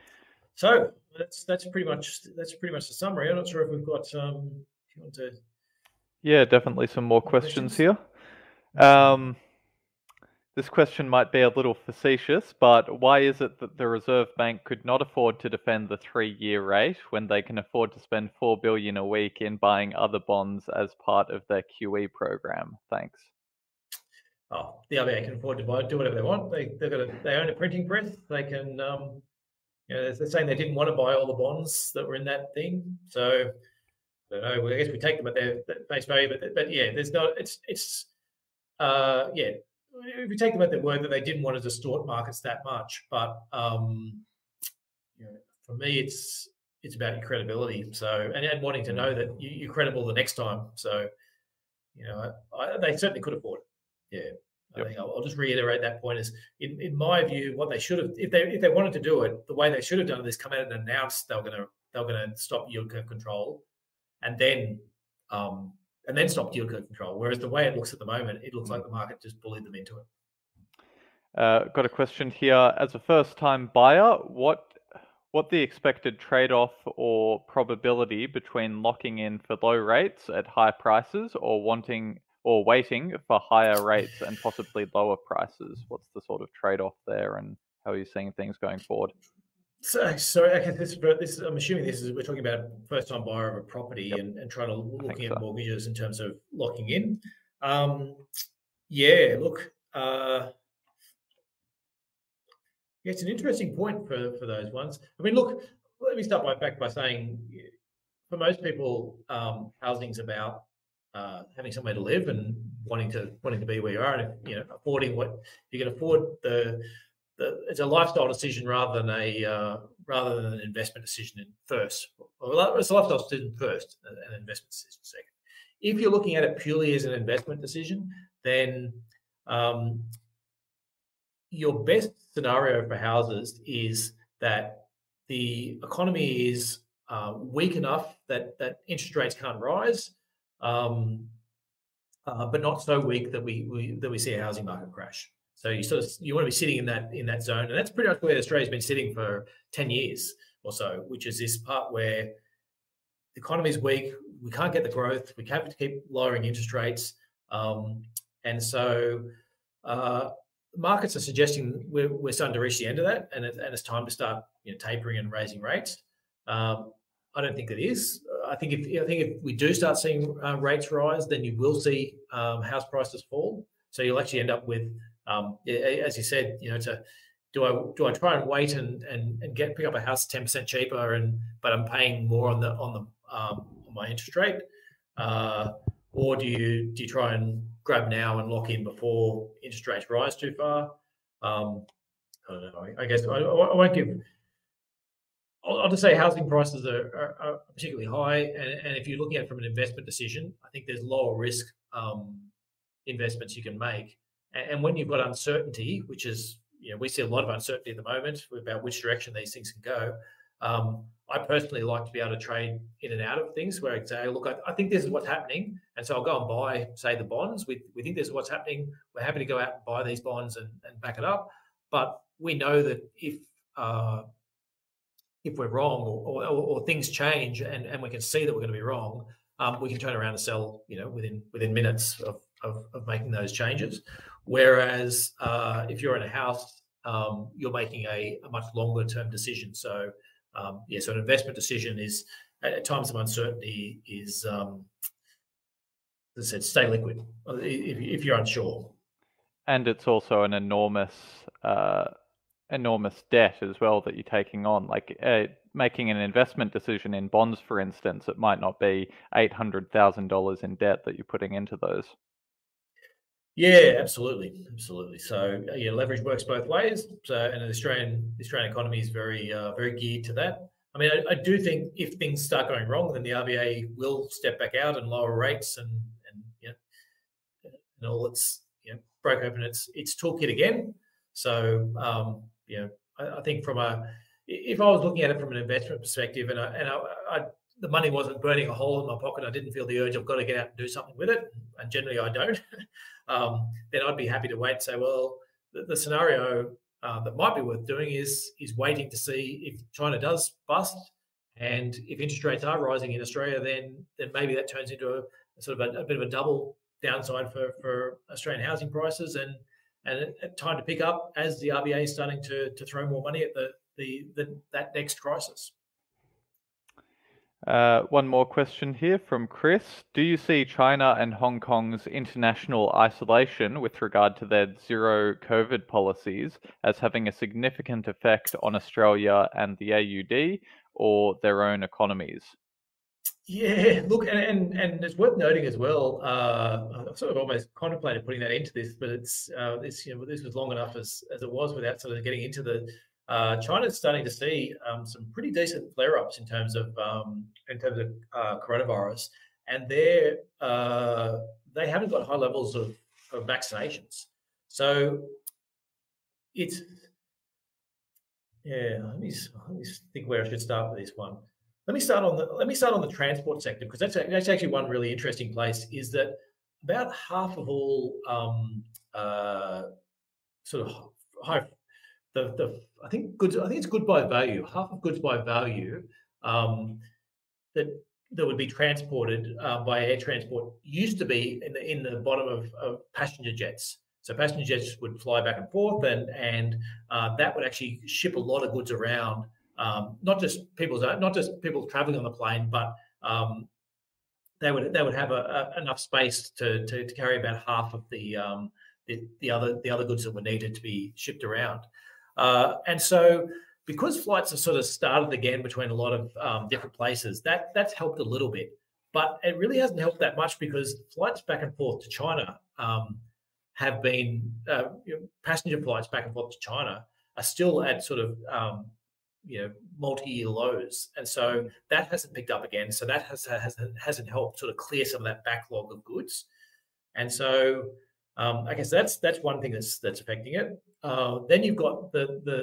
B: So that's that's pretty much that's pretty much the summary. I'm not sure if we've got um, if you want to
A: Yeah, definitely some more questions,
B: questions?
A: here. Um, this question might be a little facetious, but why is it that the Reserve Bank could not afford to defend the three-year rate when they can afford to spend four billion dollars a week in buying other bonds as part of their Q E program? Thanks.
B: Oh, the R B A can afford to buy, do whatever they want. They they've got a, they own a printing press. They can, um, you know, they're saying they didn't want to buy all the bonds that were in that thing. So I don't know. I guess we take them at their face value, but but yeah, there's no. It's it's uh yeah. If we take them at their word that they didn't want to distort markets that much, but um, you know, for me, it's it's about your credibility. So and, and wanting to know that you, you're credible the next time. So you know, I, they certainly could afford it. Yeah. I
A: Yep.
B: think I'll, I'll just reiterate that point is in, in my view, what they should have, if they if they wanted to do it, the way they should have done it is come out and announce they were going to they were going to stop yield curve control, and then um, and then stop yield curve control. Whereas the way it looks at the moment, it looks like the market just bullied them into it.
A: Uh, got a question here. As a first-time buyer, what what the expected trade-off or probability between locking in for low rates at high prices or wanting or waiting for higher rates and possibly lower prices? What's the sort of trade-off there, and how are you seeing things going forward?
B: So, sorry, okay, this, this I'm assuming this is we're talking about first-time buyer of a property
A: Yep.
B: and, and trying to looking
A: so.
B: at mortgages in terms of locking in. Um, yeah, look, uh, yeah, it's an interesting point for, for those ones. I mean, look, let me start by back by saying, for most people, um, housing's about uh, having somewhere to live and wanting to wanting to be where you are, and you know, affording what you can afford. The, the it's a lifestyle decision rather than a uh, rather than an investment decision in first. Well, it's a lifestyle decision first, and an investment decision second. If you're looking at it purely as an investment decision, then um, your best scenario for houses is that the economy is uh, weak enough that that interest rates can't rise, um, uh, but not so weak that we, we that we see a housing market crash. So you sort of you want to be sitting in that in that zone, and that's pretty much where Australia's been sitting for ten years or so, which is this part where the economy is weak, we can't get the growth, we have to keep lowering interest rates, um, and so. Uh, Markets are suggesting we're, we're starting to reach the end of that, and, it, and it's time to start you know, tapering and raising rates. Um, I don't think it is. I think if I think if we do start seeing uh, rates rise, then you will see um, house prices fall. So you'll actually end up with, um, as you said, you know, to do I do I try and wait and and, and get pick up a house ten percent cheaper, and but I'm paying more on the on the um, on my interest rate, uh, or do you do you try and grab now and lock in before interest rates rise too far? Um, I don't know. I, I guess I, I won't give. I'll, I'll just say housing prices are, are, are particularly high, and, and if you're looking at it from an investment decision, I think there's lower risk um, investments you can make. And, and when you've got uncertainty, which is you know we see a lot of uncertainty at the moment about which direction these things can go. Um, I personally like to be able to trade in and out of things where I say, look, I, I think this is what's happening. And so I'll go and buy, say, the bonds. We, we think this is what's happening. We're happy to go out and buy these bonds and, and back it up. But we know that if uh, if we're wrong or, or, or things change and, and we can see that we're going to be wrong, um, we can turn around and sell, you know, within within minutes of, of, of making those changes. Whereas uh, if you're in a house, um, you're making a, a much longer term decision. So Um, yeah, so an investment decision is at times of uncertainty is, um, as I said, stay liquid if, if you're unsure.
A: And it's also an enormous, uh, enormous debt as well that you're taking on. Like uh, making an investment decision in bonds, for instance, it might not be eight hundred thousand dollars in debt that you're putting into those.
B: Yeah, absolutely, absolutely. So yeah, leverage works both ways. So and the Australian the Australian economy is very uh, very geared to that. I mean, I, I do think if things start going wrong, then the R B A will step back out and lower rates and and you know, and all its you know break open its its toolkit again. So um, you know, I, I think from a if I was looking at it from an investment perspective, and I, and I, I the money wasn't burning a hole in my pocket, I didn't feel the urge I've got to get out and do something with it, and generally I don't. um, then I'd be happy to wait and say, well, the, the scenario uh, that might be worth doing is is waiting to see if China does bust, and if interest rates are rising in Australia, then then maybe that turns into a, sort of a, a bit of a double downside for, for Australian housing prices, and and time to pick up as the R B A is starting to to throw more money at the the, the that next crisis.
A: Uh, one more question here from Chris. Do you see China and Hong Kong's international isolation with regard to their zero COVID policies as having a significant effect on Australia and the A U D or their own economies?
B: Yeah, look, and and, and it's worth noting as well. Uh, I've sort of almost contemplated putting that into this, but it's uh, this you know this was long enough as as it was without sort of getting into the. Uh, China's starting to see um, some pretty decent flare-ups in terms of um, in terms of uh, coronavirus, and they're uh, they haven't got high levels of, of vaccinations. So it's yeah. Let me let me think where I should start with this one. Let me start on the let me start on the transport sector, because that's that's actually one really interesting place. Is that about half of all um, uh, sort of high the the I think goods I think it's good by value. Half of goods by value um, that that would be transported uh, by air transport used to be in the in the bottom of, of passenger jets. So passenger jets would fly back and forth, and and uh, that would actually ship a lot of goods around. Um, not just people's, not just people traveling on the plane, but um, they would they would have a, a, enough space to, to to carry about half of the, um, the the other the other goods that were needed to be shipped around. Uh, and so, because flights have sort of started again between a lot of um, different places, that that's helped a little bit, but it really hasn't helped that much, because flights back and forth to China um, have been uh, you know, passenger flights back and forth to China are still at sort of um, you know, multi-year lows, and so that hasn't picked up again. So that has, has hasn't helped sort of clear some of that backlog of goods, and so um, I guess that's that's one thing that's that's affecting it. Uh, then you've got the the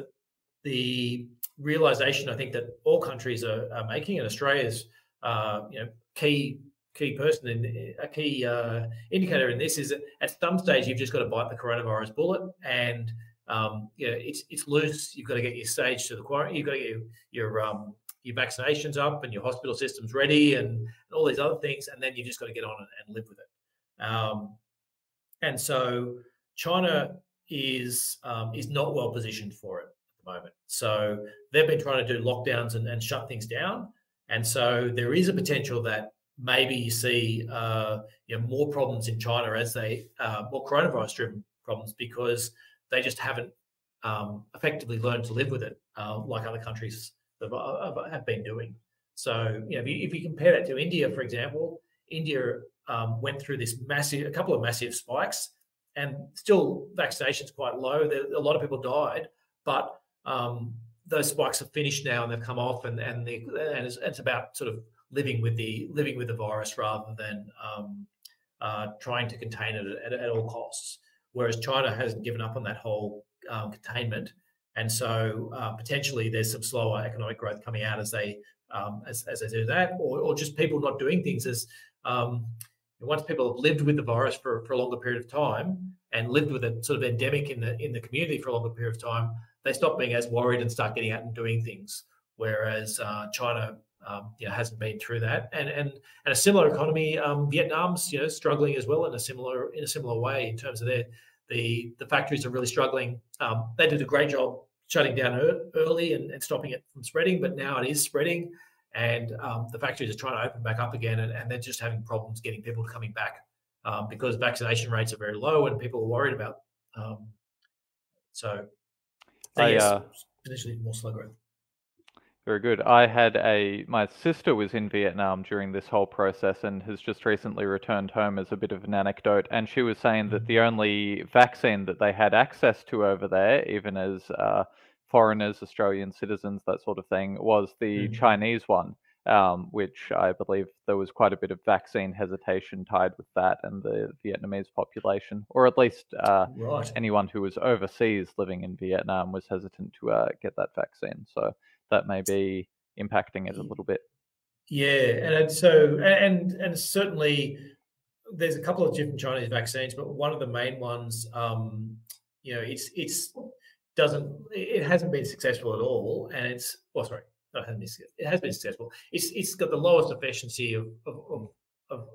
B: the realization, I think, that all countries are, are making, and Australia's uh, you know key key person in a key uh, indicator in this is that at some stage you've just got to bite the coronavirus bullet, and Um, you know, it's it's loose. You've got to get your stage to the quarantine. You've got to get your your, um, your vaccinations up and your hospital systems ready, and, and all these other things, and then you just got to get on and, and live with it. Um, and so China is um, is not well positioned for it at the moment. So they've been trying to do lockdowns and, and shut things down, and so there is a potential that maybe you see uh, you know more problems in China as they uh, more coronavirus driven problems, because they just haven't um, effectively learned to live with it uh, like other countries have, have been doing. So, you know, if you, if you compare that to India, for example, India um, went through this massive, a couple of massive spikes, and still vaccination's quite low. There, a lot of people died, but um, those spikes have finished now and they've come off, and and, the, and it's, it's about sort of living with the living with the virus rather than um, uh, trying to contain it at, at all costs. Whereas China hasn't given up on that whole um, containment, and so uh, potentially there's some slower economic growth coming out as they um, as, as they do that, or, or just people not doing things as um, once people have lived with the virus for, for a longer period of time and lived with a sort of endemic in the in the community for a longer period of time, they stop being as worried and start getting out and doing things. Whereas uh, China um, you know, hasn't been through that, and and and a similar economy, um, Vietnam's you know struggling as well in a similar in a similar way in terms of their the the factories are really struggling. Um, they did a great job shutting down early and, and stopping it from spreading, but now it is spreading, and um, the factories are trying to open back up again, and, and they're just having problems getting people coming back um, because vaccination rates are very low and people are worried about. Um, so, so
A: I,
B: yes,
A: uh,
B: initially more slow growth.
A: Very good. I had a, my sister was in Vietnam during this whole process and has just recently returned home as a bit of an anecdote. And she was saying that the only vaccine that they had access to over there, even as uh, foreigners, Australian citizens, that sort of thing, was the
B: Mm.
A: Chinese one, um, which I believe there was quite a bit of vaccine hesitation tied with that and the Vietnamese population, or at least uh,
B: Right.
A: anyone who was overseas living in Vietnam was hesitant to uh, get that vaccine. So that may be impacting it a little bit.
B: Yeah, and it's so and and certainly there's a couple of different Chinese vaccines, but one of the main ones, um, you know, it's it's doesn't it hasn't been successful at all, and it's well, sorry, no, it hasn't been, it has been successful. It's it's got the lowest efficiency of of, of, of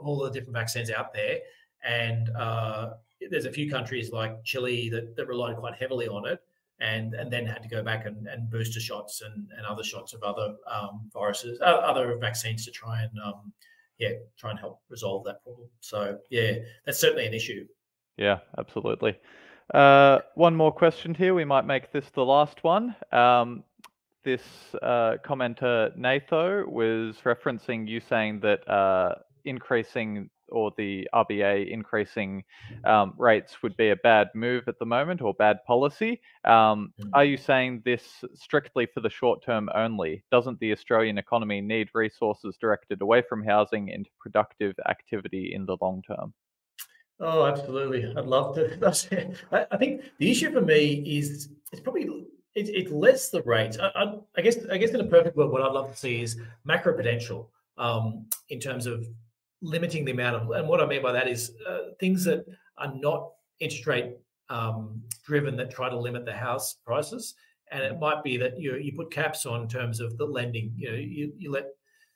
B: all the different vaccines out there, and uh, there's a few countries like Chile that, that relied quite heavily on it, and and then had to go back and, and booster shots and, and other shots of other um, viruses, uh, other vaccines to try and um, yeah try and help resolve that problem. So yeah, that's certainly an issue.
A: Yeah, absolutely. Uh, one more question here. We might make this the last one. Um, this uh, commenter, Natho, was referencing you saying that uh, increasing or the R B A increasing um, rates would be a bad move at the moment or bad policy. Um,
B: Mm.
A: Are you saying this strictly for the short term only? Doesn't the Australian economy need resources directed away from housing into productive activity in the long term?
B: Oh, absolutely. I'd love to. I, I think the issue for me is it's probably it's, it's less the rates. I, I, I guess I guess in a perfect world, what I'd love to see is macro potential um, in terms of limiting the amount of, and what I mean by that is uh, things that are not interest rate um, driven that try to limit the house prices. And it might be that you you put caps on in terms of the lending. You know, you, you let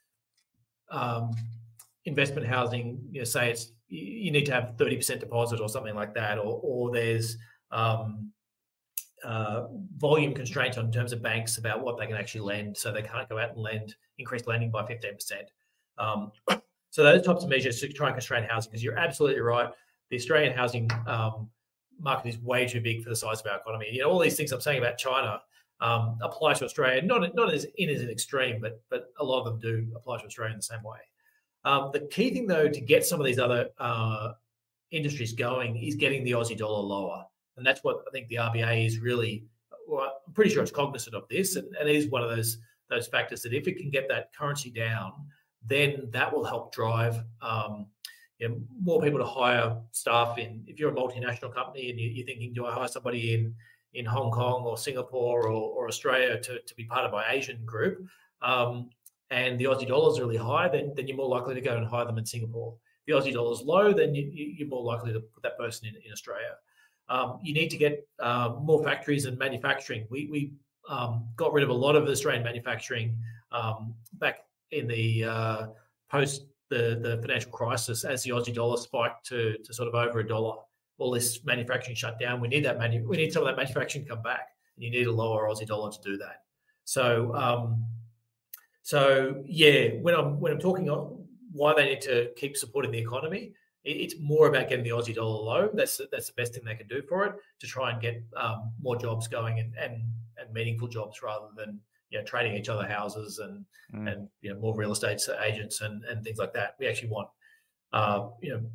B: um, investment housing, you know, say it's you need to have thirty percent deposit or something like that, or or there's um, uh, volume constraints in terms of banks about what they can actually lend, so they can't go out and lend increase lending by fifteen percent. Um, so those types of measures to try and constrain housing, because you're absolutely right. The Australian housing um, market is way too big for the size of our economy. You know, all these things I'm saying about China um, apply to Australia, not not as in as an extreme, but but a lot of them do apply to Australia in the same way. Um, the key thing, though, to get some of these other uh, industries going is getting the Aussie dollar lower. And that's what I think the R B A is really, well, I'm pretty sure it's cognizant of this. And, and it is one of those, those factors that if it can get that currency down, then that will help drive um, you know, more people to hire staff in. If you're a multinational company and you, you're thinking, do I hire somebody in, in Hong Kong or Singapore or, or Australia to, to be part of my Asian group, um, and the Aussie dollar is really high, then, then you're more likely to go and hire them in Singapore. If the Aussie dollar is low, then you, you're more likely to put that person in, in Australia. Um, you need to get uh, more factories and manufacturing. We, we um, got rid of a lot of Australian manufacturing um, back in the uh, post the, the financial crisis as the Aussie dollar spiked to, to sort of over a dollar. All this manufacturing shut down. We need that manu- we need some of that manufacturing to come back, and you need a lower Aussie dollar to do that. So um, So yeah, when I'm when I'm talking on why they need to keep supporting the economy, it's more about getting the Aussie dollar low. That's that's the best thing they can do for it, to try and get um, more jobs going and, and and meaningful jobs rather than you know trading each other houses and
A: Mm.
B: and you know more real estate agents and and things like that. We actually want uh, you know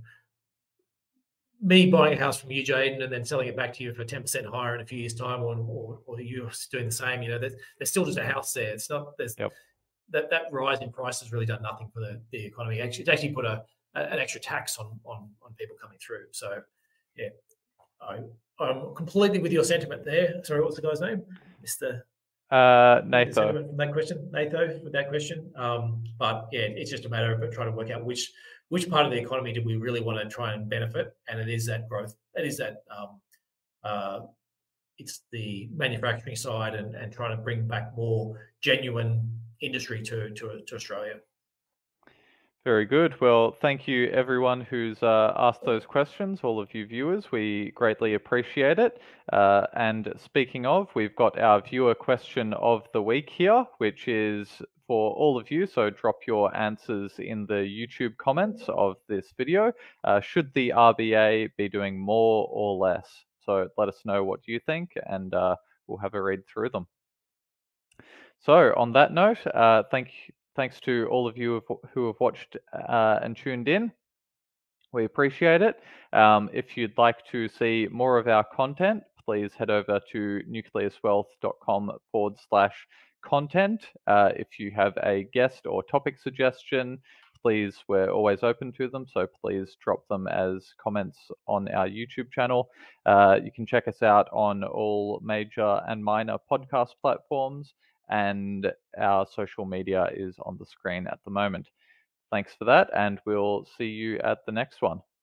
B: me buying a house from you, Jaden, and then selling it back to you for ten percent higher in a few years' time, or or, or you doing the same. You know, there's, there's still just a house there. It's not there's
A: Yep.
B: that that rise in price has really done nothing for the, the economy. Actually, it's actually put a, a an extra tax on on on people coming through. So, yeah, I I'm completely with your sentiment there. Sorry, what's the guy's name, Mister
A: Uh,
B: The
A: Natho.
B: sentiment from that question, Natho, with that question. Um, but yeah, it's just a matter of trying to work out which which part of the economy do we really want to try and benefit, and it is that growth. It is that um, uh, it's the manufacturing side and, and trying to bring back more genuine industry to, to, to Australia.
A: Very good. Well, thank you everyone who's uh, asked those questions, all of you viewers. We greatly appreciate it. Uh, and speaking of, we've got our viewer question of the week here, which is for all of you. So drop your answers in the YouTube comments of this video. Uh, should the R B A be doing more or less? So let us know what you think, and uh, we'll have a read through them. So on that note, uh, thank thanks to all of you who have watched uh, and tuned in. We appreciate it. Um, if you'd like to see more of our content, please head over to nucleuswealth.com forward slash content. Uh, if you have a guest or topic suggestion, please, we're always open to them. So please drop them as comments on our YouTube channel. Uh, you can check us out on all major and minor podcast platforms, and our social media is on the screen at the moment. Thanks for that, and we'll see you at the next one.